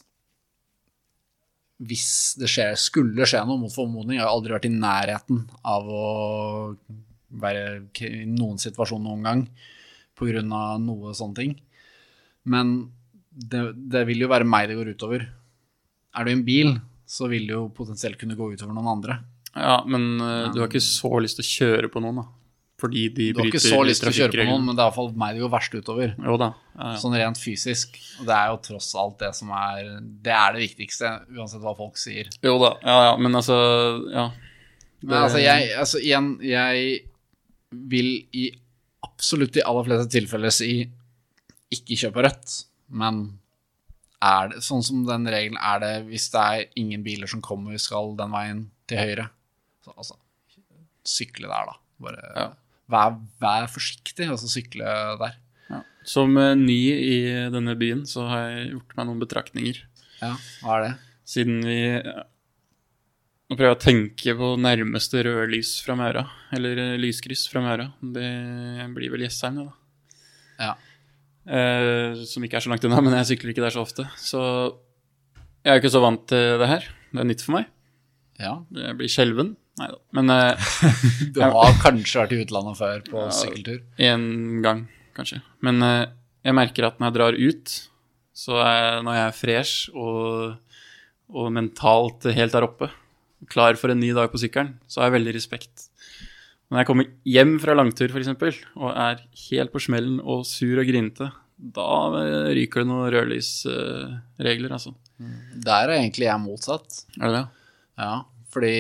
hvis det skjer, skulle skje noe mot formodning, jeg har aldri vært i nærheten av å være i noen situasjon noen gang, på grunn av noe sånne ting. Men Det, det vil jo være meg det går utover. Er du i en bil, så vil det jo potensielt kunne gå utover noen andre. Ja, men uh, du har ikke så lyst til å kjøre på noen da. Fordi de bryter trafikkregler. Du har ikke så lyst til å kjøre på noen, men det er i hvert fall meg det går verst utover. Jo da. Ja, ja. Sånn rent fysisk. Og det er jo tross alt det som er, det er det viktigste, uansett hva folk sier. Jo da, ja, ja, men altså, ja. Det... Men altså, jeg, altså, igjen, jeg vil i absolutt de aller fleste tilfeller si ikke kjøpe rødt. Men er det, sånn som den regelen er det, hvis det er ingen biler som kommer, skal den veien til høyre, så altså, sykle der da, bare ja. vær, vær forsiktig, altså sykle der. Ja. Som uh, ny i denne byen, så har jeg gjort meg noen betraktninger. Ja, hva er det? Siden vi, ja, nå prøver jeg å tenke på nærmeste rødlys fra Møra, eller uh, lyskryss fra Møra, det blir vel Jessheim da. Ja. Uh, som ikke er så langt unna, men jeg sykler ikke der så ofte, så jeg er ikke så vant til det her. Det er nytt for meg. Ja. Jeg blir skjelven. Neida. Men uh, du har kanskje vært i utlandet før på ja, sykkeltur? En gang, kanskje. Men uh, jeg merker at når jeg drar ut, Så er, når jeg er fresh og, og mentalt helt der oppe, klar for en ny dag på sykkelen, så har jeg veldig respekt. Når jeg kommer hjem fra langtur for eksempel, og er helt på smellen og sur og grinte, da ryker det noen rødlysregler, altså. Der er egentlig jeg motsatt. Er det det? Ja, fordi,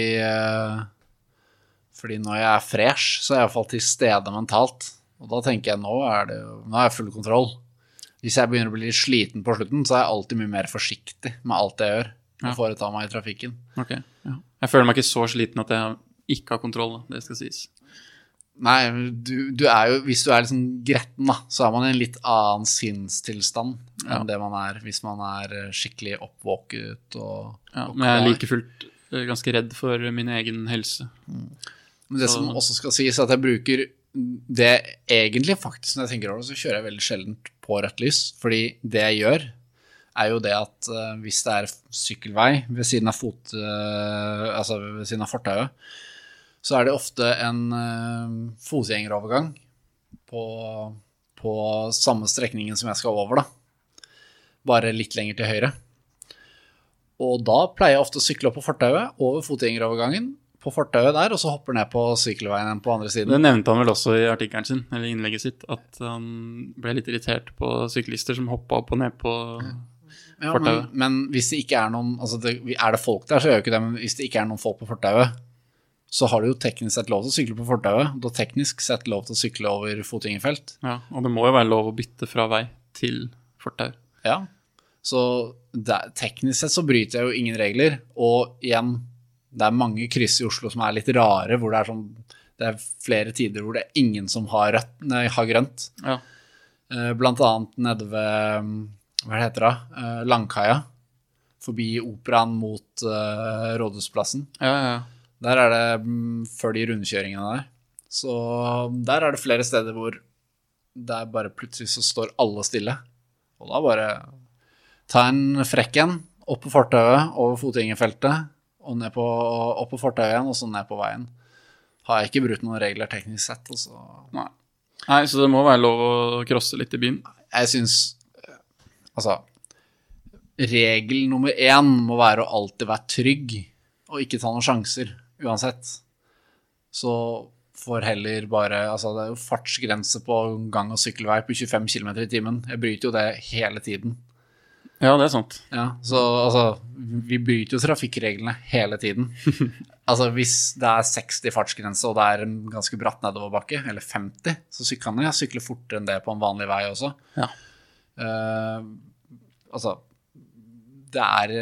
fordi når jeg er fresh, så er jeg i hvert fall til stede mentalt. Og da tenker jeg, nå er det jo, nå er jeg full kontroll. Hvis jeg begynner å bli litt sliten på slutten, så er jeg alltid mye mer forsiktig med alt jeg gjør. Å Ja. foreta meg i trafikken. Ok, ja. Jeg føler meg ikke så sliten at jeg ikke har kontroll, da. Det skal sies. Nei, du, du er jo, hvis du er liksom gretten da, så er man i en litt annen sinnstilstand Ja. enn det man er hvis man er skikkelig oppvåket og, Ja, og men jeg er klar. like fullt eh, ganske redd for min egen helse. Men det som Så- også skal sies er at jeg bruker det egentlig faktisk, når jeg tenker over det, så kjører jeg veldig sjelden på rødt lys, fordi det jeg gjør er jo det at uh, hvis det er sykkelvei ved siden av fot, uh, altså ved siden av fortauet, så er det ofte en uh, fotgjengerovergang på, på samme strekningen som jeg skal over da, bare litt lenger til høyre. Og da pleier jeg ofte å sykle opp på fortauet, over fotgjengerovergangen, på fortauet der, og så hopper ned på sykkelveien på andre siden. Det nevnte han vel også i artikkelen sin, eller innlegget sitt, at han ble litt irritert på syklister som hoppet opp og ned på Ja, men, fortauet. men hvis det ikke er noen, altså det, er det folk der, så gjør jo ikke det, men hvis det ikke er noen folk på fortauet, så har du jo teknisk sett lov til å sykle på fortauet, du har teknisk sett lov til å sykle over fotgjengerfelt. Ja, og det må jo være lov å bytte fra vei til fortau. Ja, så det, teknisk sett så bryter jeg jo ingen regler, og igjen, det er mange kryss i Oslo som er litt rare, hvor det er sånn, det er flere tider hvor det er ingen som har, rødt, nei, har grønt. Ja. Eh, Blant annet nede ved, hva heter det, eh, Langkaia, forbi operaen mot eh, Rådhusplassen. Ja, ja, ja. Der er det, mm, før de rundkjøringene der, så der er det flere steder hvor det er bare plutselig så står alle stille. Og da bare ta en frekken opp på fortauet, over fotgjengerfeltet, og ned på, opp på fortauet igjen, og så ned på veien. Har jeg ikke brutt noen regler teknisk sett, og så... Nei. Nei, så det må være lov å krosse litt i byen. Jeg synes, altså, regel nummer én må være å alltid være trygg, og ikke ta noen sjanser, uansett. Så får heller bare, altså det er jo fartsgrense på gang- og sykkelvei på tjuefem kilometer i timen. Jeg bryter jo det hele tiden. Ja, det er sant. Ja, så altså, vi bryter jo trafikkreglene hele tiden. Altså, hvis det er seksti fartsgrense, og det er en ganske bratt nedoverbakke, eller femti, så kan jeg sykle fortere enn det på en vanlig vei også. Ja. Uh, altså, det er...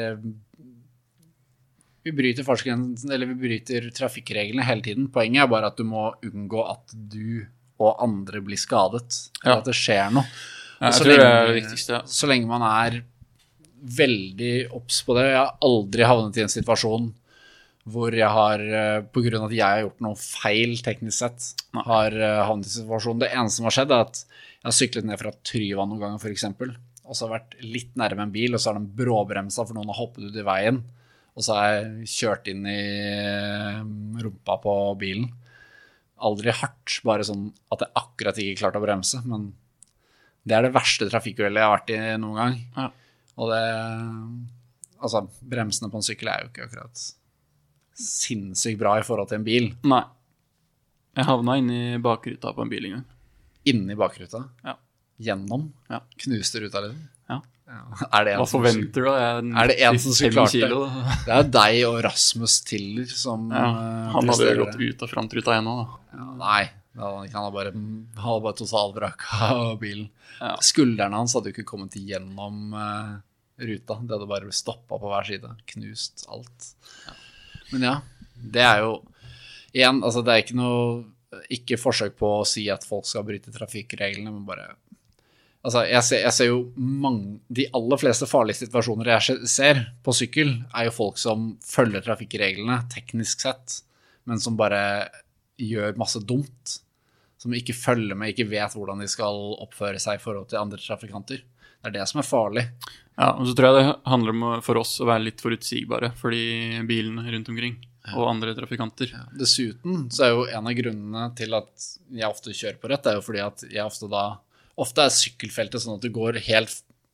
Vi bryter fartsgrensen, eller vi bryter trafikkreglene hele tiden. Poenget er bare at du må unngå at du og andre blir skadet, eller Ja. at det skjer noe. Ja, Og jeg så tror det er lenge- det viktigste. Ja. Så lenge man er veldig obs på det. Jeg har aldri havnet i en situasjon hvor jeg har, eh, på grunn av at jeg har gjort noe feil teknisk sett, Nei. har eh, havnet i situasjonen. Det eneste som har skjedd er at jeg har syklet ned fra Tryvann noen ganger for eksempel, og så har jeg vært litt nærme en bil, og så har den bråbremsa for noen har hoppet ut i veien, og så har jeg kjørt inn i eh, rumpa på bilen. Aldri hardt, bare sånn at jeg akkurat ikke klarte å bremse, men det er det verste trafikkuhellet jeg har vært i noen gang. Ja. Og det, altså, bremsene på en sykkel er jo ikke akkurat sinnssykt bra i forhold til en bil. Nei. Jeg havna inn i bakruta på en bil en gang. Inni bakruta, Ja. gjennom, Ja. knuste ruta litt. Ja. Ja. Er det en Hva som- forventer du? Jeg Er det en som skulle klart det? kilo. Det er jo deg og Rasmus Tiller som Ja, eh, han hadde presterer jo gått det. ut av frontruta igjen nå, da. Ja, nei, det hadde han ikke. Han hadde bare, han hadde bare totalvraka bilen. Ja. Skuldrene hans hadde jo ikke kommet igjennom eh, ruta. Det hadde bare stoppet på hver side. Knust alt. Men ja, det er jo igjen, altså det er ikke noe, ikke forsøk på å si at folk skal bryte trafikkreglene, men bare, altså jeg ser, jeg ser jo mange, de aller fleste farlige situasjoner jeg ser på sykkel, er jo folk som følger trafikkreglene teknisk sett, men som bare gjør masse dumt, som ikke følger med, ikke vet hvordan de skal oppføre seg i forhold til andre trafikanter. Det er det som er farlig. Ja, og så tror jeg det handler om å- for oss å være litt forutsigbare for de bilene rundt omkring, og andre trafikanter. Ja. Dessuten så er jo en av grunnene til at jeg ofte kjører på rett, det er jo fordi at jeg ofte da, ofte er sykkelfeltet sånn at du går helt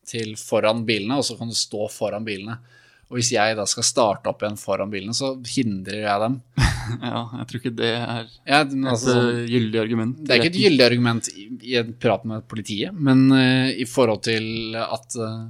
til foran bilene, og så kan du stå foran bilene. Og hvis jeg da skal starte opp igjen foran bilene, så hindrer jeg dem. Ja, jeg tror ikke det er ja, altså, et uh, gyldig argument. Det er ikke et gyldig argument i, i en prat med politiet, men uh, i forhold til at uh,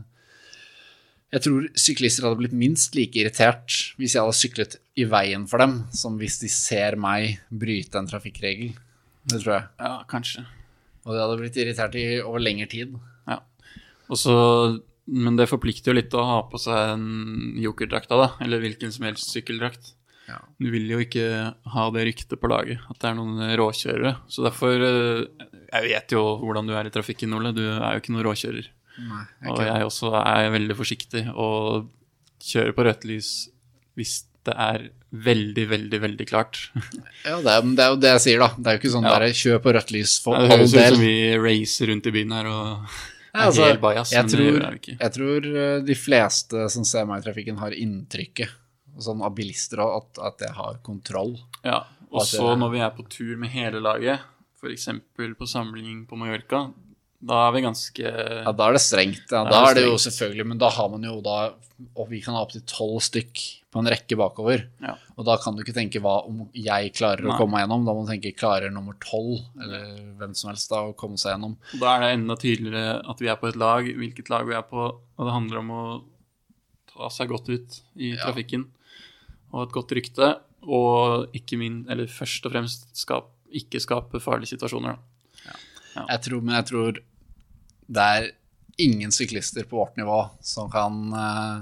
jeg tror syklister hadde blitt minst like irritert hvis jeg hadde syklet i veien for dem, som hvis de ser meg bryte en trafikkregel. Det tror jeg. Ja, kanskje. Og det hadde blitt irritert i over lengre tid. Ja, og så, men det forplikter jo litt å ha på seg en jokerdrakta da, eller hvilken som helst sykkeldrakt. Ja. Du vil jo ikke ha det ryktet på laget, at det er noen råkjørere. Så derfor, jeg vet jo hvordan du er i trafikken, Ole, du er jo ikke noen råkjører. Nei, jeg og jeg også er veldig forsiktig og kjører på rødt lys hvis det er veldig, veldig, veldig klart. Ja, det er, det er jo det jeg sier da. Det er jo ikke sånn ja. Der kjør på rødt lys for all del. Det høres ut som vi racer rundt i byen her og er ja, altså, helt bias, jeg men tror, det gjør jeg ikke. Jeg tror de fleste som ser meg i trafikken har inntrykket, sånn av bilister, at, at jeg har kontroll. Ja, og så når vi er på tur med hele laget, for eksempel på samling på Mallorca, da er vi ganske... Ja, da er det strengt. Ja, da, da er det, er det jo selvfølgelig, men da har man jo da, og vi kan ha opp til tolv stykk på en rekke bakover. Ja. Og da kan du ikke tenke hva om jeg klarer Nei. Å komme meg gjennom, da må du tenke klarer nummer tolv, eller hvem som helst da, å komme seg gjennom. Da er det enda tydeligere at vi er på et lag, hvilket lag vi er på, og det handler om å ta seg godt ut i ja. Trafikken, og et godt rykte, og ikke min, eller først og fremst skap, ikke skape farlige situasjoner da. Ja. Jeg tror, men jeg tror det er ingen syklister på vårt nivå som kan uh,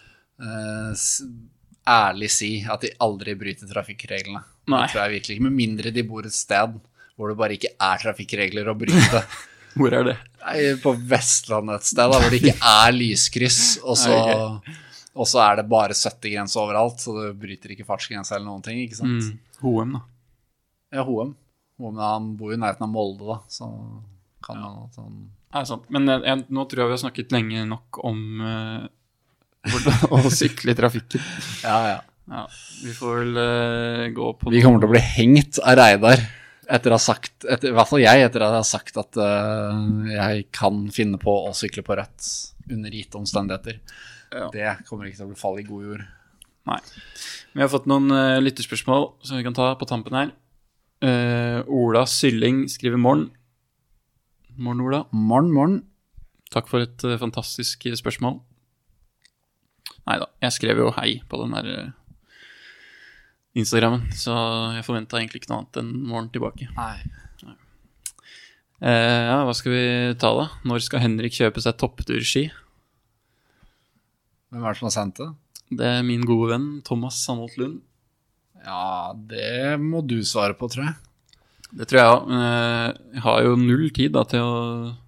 uh, ærlig si at de aldri bryter trafikkreglene. Nei. Det tror jeg virkelig ikke, med mindre de bor et sted hvor det bare ikke er trafikkregler å bryte. Hvor er det? Nei, på Vestlandet et sted, da, hvor det ikke er lyskryss, og så, okay. og så er det bare sytti-grense overalt, så du bryter ikke fartsgrense eller noen ting, ikke sant? Mm. Hoem da. Ja, Hoem. Men han bor jo i nærheten av Molde da, så kan ja. Man sånn... Ja, sant. Men jeg, nå tror jeg vi har snakket lenge nok om uh, hvordan å sykle i trafikken. Ja, ja. Ja, vi får vel uh, gå på... Vi kommer til å bli hengt av Reidar etter å ha sagt, etter, i hvert fall jeg, etter at jeg har sagt at uh, jeg kan finne på å sykle på rødt under gitte omstendigheter. Ja. Det kommer ikke til å bli fall i god jord. Nei. Vi har fått noen uh, lytterspørsmål som vi kan ta på tampen her. Uh, Ola Sylling skriver morgen. Morgen, Ola. Morgen, morgen. Takk for et uh, fantastisk spørsmål. Neida, jeg skrev jo hei på den der uh, Instagrammen, så jeg forventet egentlig ikke noe annet enn morgen tilbake. Nei. Nei. Uh, ja, hva skal vi ta da? Når skal Henrik kjøpe seg toppturski? Hvem er det som har sendt det? Det er min gode venn, Thomas Sandholt Lund. Ja, det må du svare på, tror jeg. Det tror jeg også. Jeg har jo null tid da til å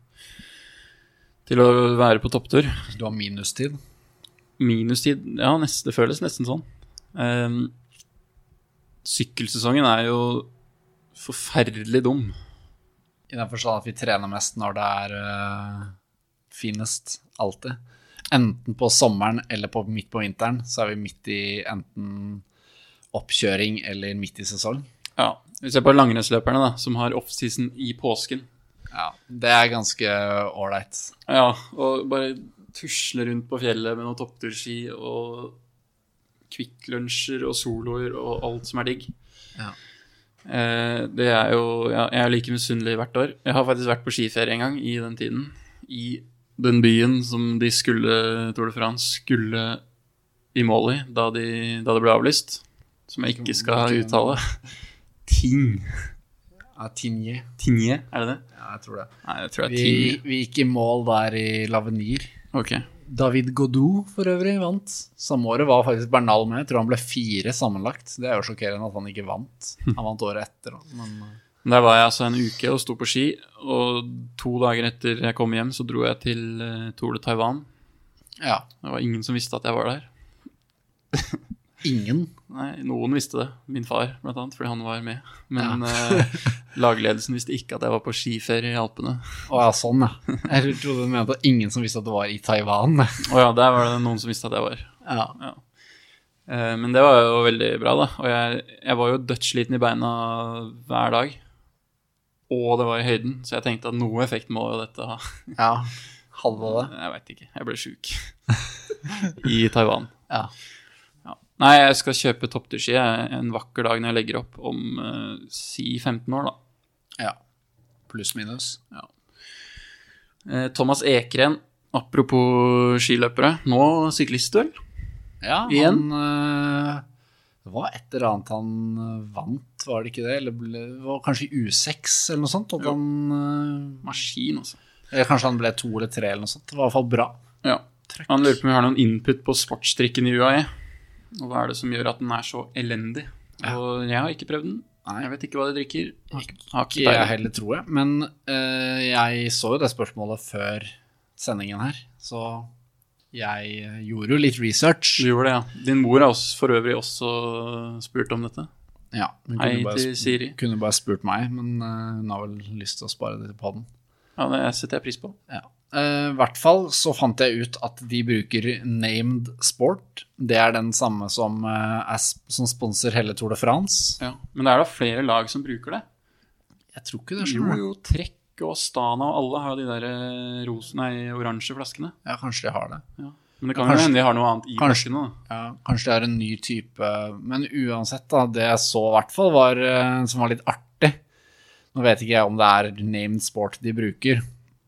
til å være på topptur. Du har minustid? Minustid, ja, nest, det føles nesten sånn. Um, sykkelsesongen er jo forferdelig dum. I den forstand at vi trener mest når det er uh, finest, alltid. Enten på sommeren eller på, midt på vinteren, så er vi midt i enten oppkjøring eller midt i sesong. Ja, vi ser på langrennsløperne da, som har off-season i påsken. Ja, det er ganske ålreit. Ja, og bare tusle rundt på fjellet med noen toppturski og kvikklunsjer og soloer og alt som er digg. Ja. Eh, det er jo, ja, jeg er like misunnelig hvert år. Jeg har faktisk vært på skiferie en gang i den tiden, i den byen som de skulle, Tour de France, skulle i mål i, da, de, da det ble avlyst. Som jeg ikke skal uttale. Ting. Ja, Tignes. Tignes, er det det? Ja, jeg tror det. Nei, jeg tror det er vi, Tignes. Vi gikk i mål der i L'Avenir. Ok. David Godot for øvrig vant. Samme året var faktisk Bernal med. Jeg tror han ble fire sammenlagt. Det er jo sjokkerende at han ikke vant. Han vant året etter. Men... Der var jeg altså en uke og sto på ski, og to dager etter jeg kom hjem så dro jeg til uh, Tour de Taiwan. Ja. Det var ingen som visste at jeg var der. Ingen? Nei, noen visste det. Min far, blant annet, fordi han var med. Men ja. uh, lagledelsen visste ikke at jeg var på skiferie i Alpene. Åja, sånn ja. Jeg trodde du mente at ingen som visste at du var i Taiwan. Åja, der var det noen som visste at jeg var. Ja. Ja. Uh, men det var jo veldig bra da. Og jeg, jeg var jo dødsliten i beina hver dag. Og det var i høyden, så jeg tenkte at noe effekt må jo dette ha. Ja. Hadde du det? Jeg vet ikke, jeg ble syk. I Taiwan. Ja. Ja. Nei, jeg skal kjøpe toppturski en vakker dag når jeg legger opp om, uh, si femten år da. Ja, pluss minus. Ja. Uh, Thomas Ekren, apropos skiløpere, nå syklist vel? Ja, Igjen? han... Uh, det var et eller annet han vant, var det ikke det? Eller ble, det var kanskje i U seks eller noe sånt, at han... Uh, Maskin, altså. Eller kanskje han ble to eller tre eller noe sånt. Det var i hvert fall bra. Ja. Trøkk. Han lurer på om vi har noen input på sportsstrikken i U A E. Og hva er det som gjør at den er så elendig? Ja. Og jeg har ikke prøvd den. Nei. Jeg vet ikke hva de drikker. Har ikke, har ikke jeg heller, tror jeg. Men uh, jeg så jo det spørsmålet før sendingen her, så jeg gjorde jo litt research. Du gjorde det, ja. Din mor har også, for øvrig også spurt om dette. Ja, hun Hei kunne bare, til Siri. Kunne bare spurt meg, men uh, hun har vel lyst til å spare det til podden. Ja, det setter jeg pris på. Ja. Uh, I hvert fall så fant jeg ut at de bruker Named Sport. Det er den samme som, uh, er, som sponser hele Tour de France. Ja, men det er da flere lag som bruker det. Jeg tror ikke det er Jo, sånn. jo, Trekk og Astana og alle har de der rosen, nei, oransje flaskene. Ja, kanskje de har det. Ja. Men det kan jo hende de har noe annet i kanskje, flaskene da. Ja, kanskje det er en ny type. Men uansett da, det jeg så i hvert fall var, uh, som var litt artig. Nå vet ikke jeg om det er Named Sport de bruker.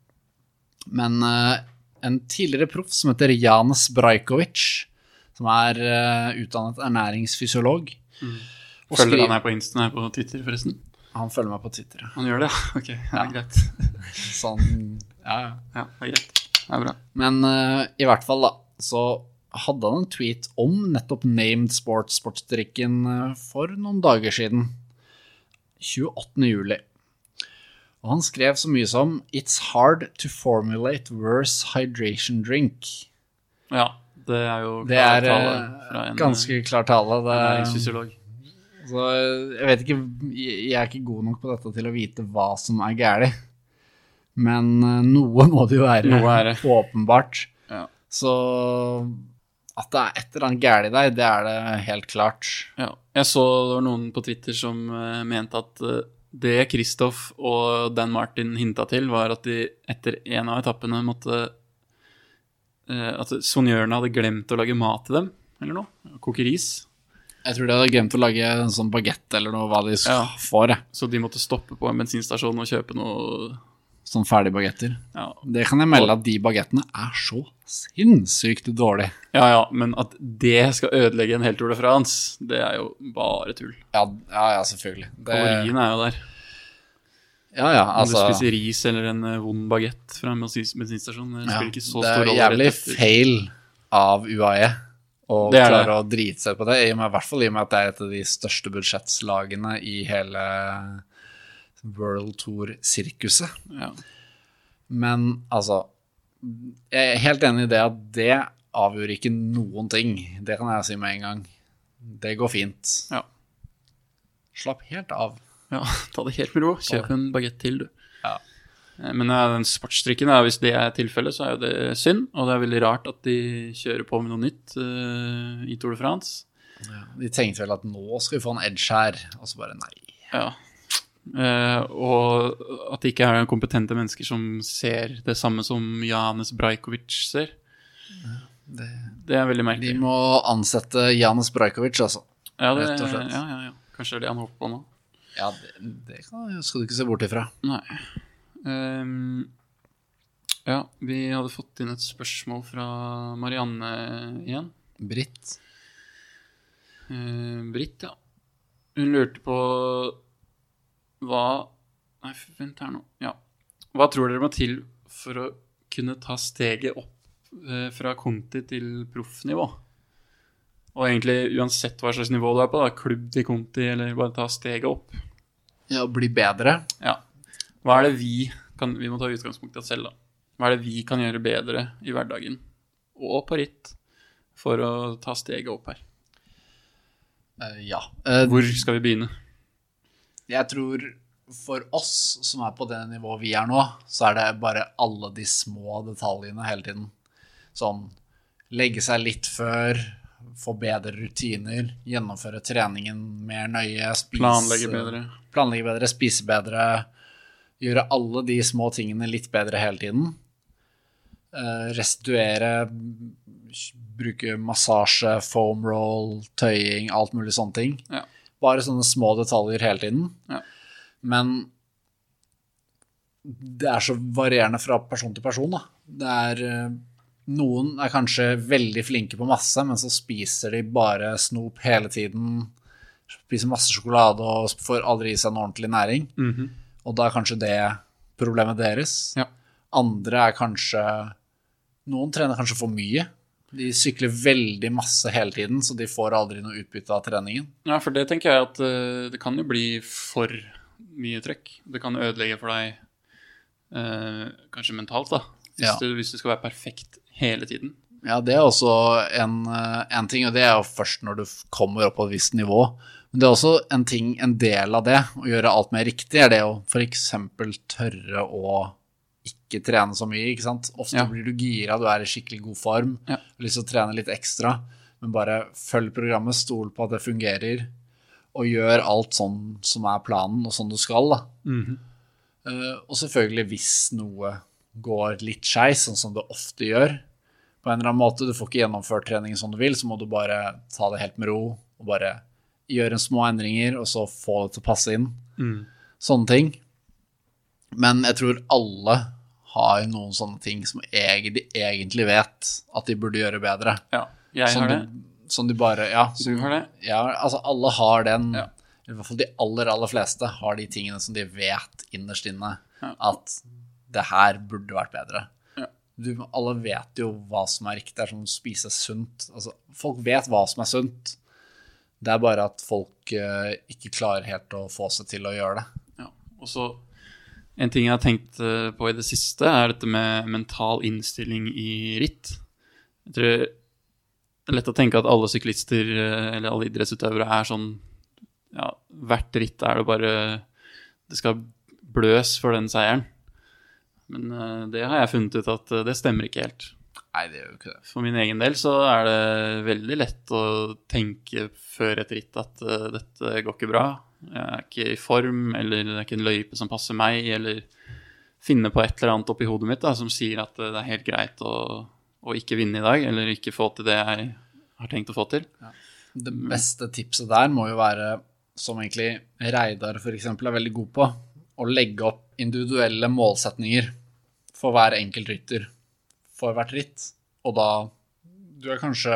Men uh, en tidligere proff som heter Janez Brajkovic, som er uh, utdannet ernæringsfysiolog. Mm. Følger skriver... han her på Insta, her på Twitter forresten? Han følger meg på Twitter. Ja. Han gjør det, ja. Ok, ja, ja. Greit. Sånn, ja, ja. Ja, det er greit. Det er bra. Men uh, i hvert fall da, så hadde han en tweet om nettopp Named Sport, sportsdrikken, uh, for noen dager siden. tjueåttende juli. Og han skrev så mye som It's hard to formulate worse hydration drink. Ja, det er jo det er tale fra en ganske klar tale. Det er en fysiolog. Så jeg vet ikke, jeg er ikke god nok på dette til å vite hva som er gærlig. Men noe må det jo være, noe er det. Åpenbart. Ja. Så at det er et eller annet gærlig der, det er det helt klart. Ja, jeg så det var noen på Twitter som uh, mente at uh, det Kristoff og Dan Martin hintet til var at de etter en av etappene måtte uh, at sonjørene hadde glemt å lage mat til dem, eller noe, koke ris. Jeg tror de hadde glemt å lage en sånn baguette eller noe, hva de skal ja. få det. Så de måtte stoppe på en bensinstasjon og kjøpe noe... Sånn ferdig baguetter. Ja. Det kan jeg melde at de baguettene er så sinnssykt dårlig. Ja, ja, men at det skal ødelegge en hel Tour de France, det er jo bare tull. Ja, ja, ja selvfølgelig. Det... Kalorien er jo der. Ja, ja, altså... Om du spiser ris eller en vond baguette fra en bensinstasjon, det spiller ja, ikke så stor rolle. Det er jævlig feil av U A E å klare å drite seg på det, i hvert fall i og med at det er et av de største budsjettslagene i hele World Tour-sirkuset. Ja. Men altså, jeg er helt enig i det at det avgjør ikke noen ting. Det kan jeg si med en gang. Det går fint. Ja. Slapp helt av. Ja, ta det helt med ro. Kjøp en baguette til, du. Ja. Men ja, den sportsdrikken, ja, hvis det er tilfellet, så er jo det synd, og det er veldig rart at de kjører på med noe nytt uh, i Tour de France. Ja, de tenkte vel at nå skal vi få en edge her, og så bare nei. Ja, uh, og at det ikke er kompetente mennesker som ser det samme som Janez Brajkovic ser. Det, det er veldig merkelig. De må ansette Janez Brajkovic, altså. Ja, det, rett og slett. Ja, ja, ja. Kanskje det er det han håper på nå. Ja, det, det kan, skal du ikke se bort ifra. Nei. Um, ja, vi hadde fått inn et spørsmål fra Marianne igjen. Britt. Uh, Britt, ja. Hun lurte på hva... Nei, vent her nå. Ja. Hva tror dere må til for å kunne ta steget opp uh, fra Conti til proffnivå? Og egentlig uansett hva slags nivå du er på, da, klubb til Conti, eller bare ta steget opp. Ja, bli bedre. Ja. Hva er det vi kan, vi må ta utgangspunkt i oss selv da. Hva er det vi kan gjøre bedre i hverdagen, og på ritt, for å ta steget opp her? Uh, ja. Uh, Hvor skal vi begynne? Jeg tror for oss som er på det nivået vi er nå, så er det bare alle de små detaljene hele tiden. Sånn, legge seg litt før, få bedre rutiner, gjennomføre treningen mer nøye, spise, planlegge bedre. Planlegge bedre, spise bedre, gjøre alle de små tingene litt bedre hele tiden. uh, restituere, bruke massasje, foam roll, tøying, alt mulig sånne ting. Ja. Bare sånne små detaljer hele tiden. Ja. Men det er så varierende fra person til person da. Det er, noen er kanskje veldig flinke på masse, men så spiser de bare snop hele tiden, spiser masse sjokolade og får aldri i seg en ordentlig næring. Mhm. Og da er kanskje det problemet deres. Ja. Andre er kanskje, noen trener kanskje for mye. De sykler veldig masse hele tiden, så de får aldri noe utbytte av treningen. Ja, for det tenker jeg at uh, det kan jo bli for mye trekk. Det kan ødelegge for deg uh, kanskje mentalt da, hvis, Ja. du, hvis du skal være perfekt hele tiden. Ja, det er også en, en ting, og det er jo først når du kommer opp på et visst nivå. Men det er også en ting, en del av det, å gjøre alt mer riktig, er det å for eksempel tørre å ikke trene så mye, ikke sant? Ofte Ja. blir du gira, du er i skikkelig god form, Ja. du har lyst til å trene litt ekstra, men bare følg programmet, stol på at det fungerer, og gjør alt sånn som er planen, og sånn du skal da. Mhm. Uh, og selvfølgelig hvis noe går litt skeis, sånn som det ofte gjør, på en eller annen måte, du får ikke gjennomført treningen som du vil, så må du bare ta det helt med ro, og bare gjøre en små endringer, og så få det til å passe inn. Mm. Sånne ting. Men jeg tror alle har noen sånne ting som egentlig, egentlig vet at de burde gjøre bedre. Ja, jeg Som har det. de, som de bare, ja. Du har det. Ja, altså alle har den, Ja. i hvert fall de aller, aller fleste har de tingene som de vet innerst inne, Ja. at det her burde vært bedre. Ja. Du, alle vet jo hva som er riktig, det er som å spise sunt. Altså, folk vet hva som er sunt. Det er bare at folk eh, ikke klarer helt å få seg til å gjøre det. Ja, og så en ting jeg har tenkt eh, på i det siste er dette med mental innstilling i ritt. Jeg tror det er lett å tenke at alle syklister eh, eller alle idrettsutøvere er sånn, ja, hvert ritt er det bare, det skal bløs for den seieren. Men eh, det har jeg funnet ut at eh, det stemmer ikke helt. Nei, det gjør jo ikke det. For min egen del så er det veldig lett å tenke før et ritt at uh, dette går ikke bra, jeg er ikke i form, eller det er ikke en løype som passer meg, eller finne på et eller annet oppi hodet mitt da, som sier at uh, det er helt greit å, å ikke vinne i dag, eller ikke få til det jeg har tenkt å få til. Ja. Det beste tipset der må jo være, som egentlig Reidar for eksempel er veldig god på, å legge opp individuelle målsetninger for hver enkelt rytter for hvert ritt, og da du er kanskje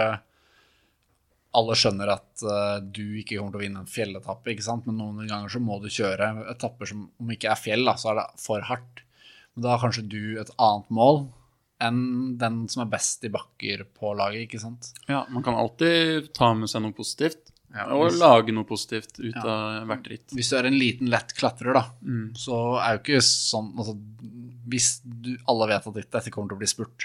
alle skjønner at uh, du ikke kommer til å vinne en fjelletappe, ikke sant? Men noen ganger så må du kjøre etapper som om ikke er fjell da, så er det for hardt. Men da har kanskje du et annet mål enn den som er best i bakker på laget, ikke sant? Ja, man kan alltid ta med seg noe positivt, Ja, og hvis, lage noe positivt ut Ja. av hvert ritt. hvis du er en liten lett klatrer da, Mm. så er jo ikke sånn, altså, hvis du, alle vet at dette kommer til å bli spurt,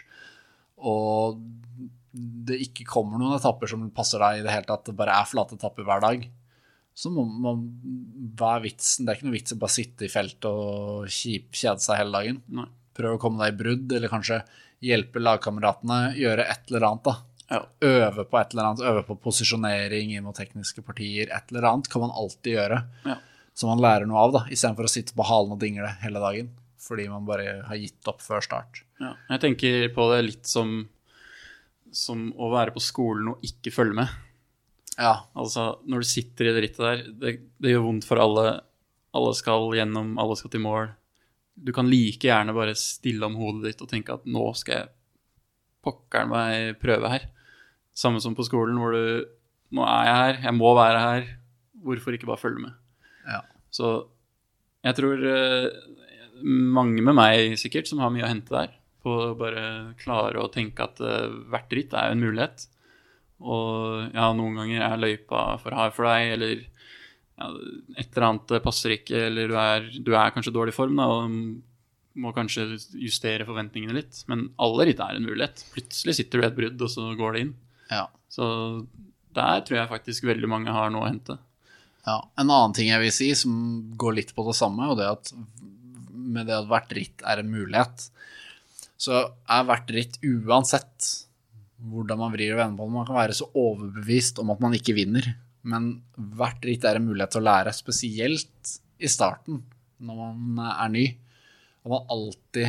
og det ikke kommer noen etapper som passer deg i det hele tatt, det bare er flate etapper hver dag, så må man, hva er vitsen? Det er ikke noe vits å bare sitte i feltet og kjip, kjede seg hele dagen. Nei. Prøv å komme deg i brudd, eller kanskje hjelpe lagkameratene, gjøre et eller annet da. Ja. Øve på et eller annet, øve på posisjonering inn mot tekniske partier, et eller annet kan man alltid gjøre, Ja. så man lærer noe av da, i stedet for å sitte på halen og dingle hele dagen, fordi man bare har gitt opp før start. Ja. Jeg tenker på det litt som, som å være på skolen og ikke følge med. Ja, Altså, når du sitter i det rittet der, det, det gjør vondt for alle. Alle skal gjennom, alle skal til mål. Du kan like gjerne bare stille om hodet ditt og tenke at nå skal jeg pokkeren meg prøve her. Samme som på skolen, hvor du, nå er jeg her, jeg må være her, hvorfor ikke bare følge med? ja, Så jeg tror eh, mange med meg sikkert som har mye å hente der, på å bare klare å tenke at eh, hvert ritt er jo en mulighet. Og ja, noen ganger er løypa for hard for deg, eller ja, et eller annet passer ikke, eller du er, du er kanskje dårlig i form da, og må kanskje justere forventningene litt. Men alle ritt er en mulighet. Plutselig sitter du i et brudd, og så går det inn. ja. Så der tror jeg faktisk veldig mange har noe å hente. Ja, en annen ting jeg vil si som går litt på det samme, og det at med det at hvert ritt er en mulighet, så er hvert ritt uansett hvordan man vrir og vender på det, man kan være så overbevist om at man ikke vinner, men hvert ritt er en mulighet til å lære, spesielt i starten, når man er ny, og man alltid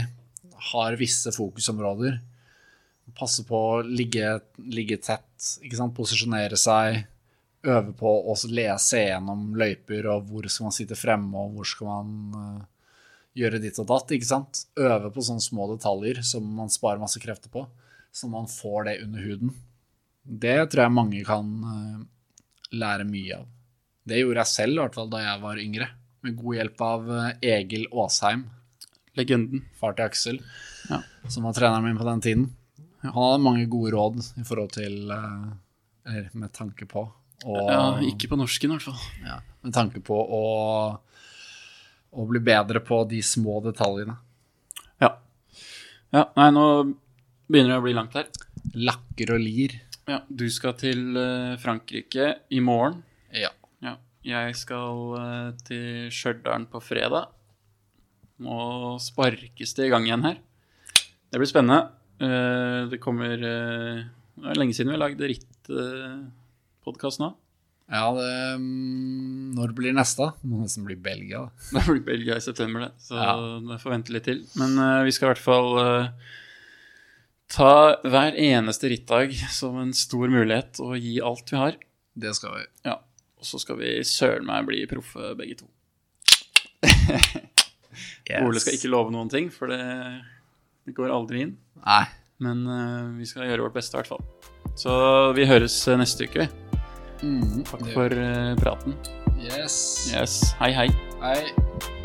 har visse fokusområder. Passe på å ligge, ligge tett, ikke sant? Posisjonere seg, øve på å lese gjennom løyper, og hvor skal man sitte fremme, og hvor skal man uh, gjøre ditt og datt, ikke sant? Øve på sånne små detaljer som man sparer masse krefter på, så man får det under huden. Det tror jeg mange kan uh, lære mye av. Det gjorde jeg selv, i hvert fall da jeg var yngre, med god hjelp av uh, Egil Åsheim. Legenden. Far til Aksel, ja. Som var treneren min på den tiden. Han hadde mange gode råd i forhold til, uh, eller med tanke på, og, ja, ikke på norsken i hvert fall. Ja, med tanke på å, å bli bedre på de små detaljene. Ja. Ja, nei, nå begynner det å bli langt her. Lakker og lir. Ja, du skal til Frankrike i morgen. Ja. Ja. Jeg skal til Stjørdal på fredag. Nå sparkes det i gang igjen her. Det blir spennende. Det kommer, det er lenge siden vi har laget ritt-podcast nå. Ja, det, når blir neste? Det må nesten bli Belgia. Det blir Belgia i september, det. Så ja. Det får vente litt til. Men uh, vi skal i hvert fall uh, ta hver eneste rittdag som en stor mulighet og gi alt vi har. Det skal vi. Ja, og så skal vi søren meg bli proffe begge to. Yes. Ole skal ikke love noen ting, for det, det går aldri inn. Nei. Men uh, vi skal gjøre vårt beste i hvert fall. Så vi høres neste uke. Mm, Takk for uh, praten. Yes. Yes. Hei, hei. Hei.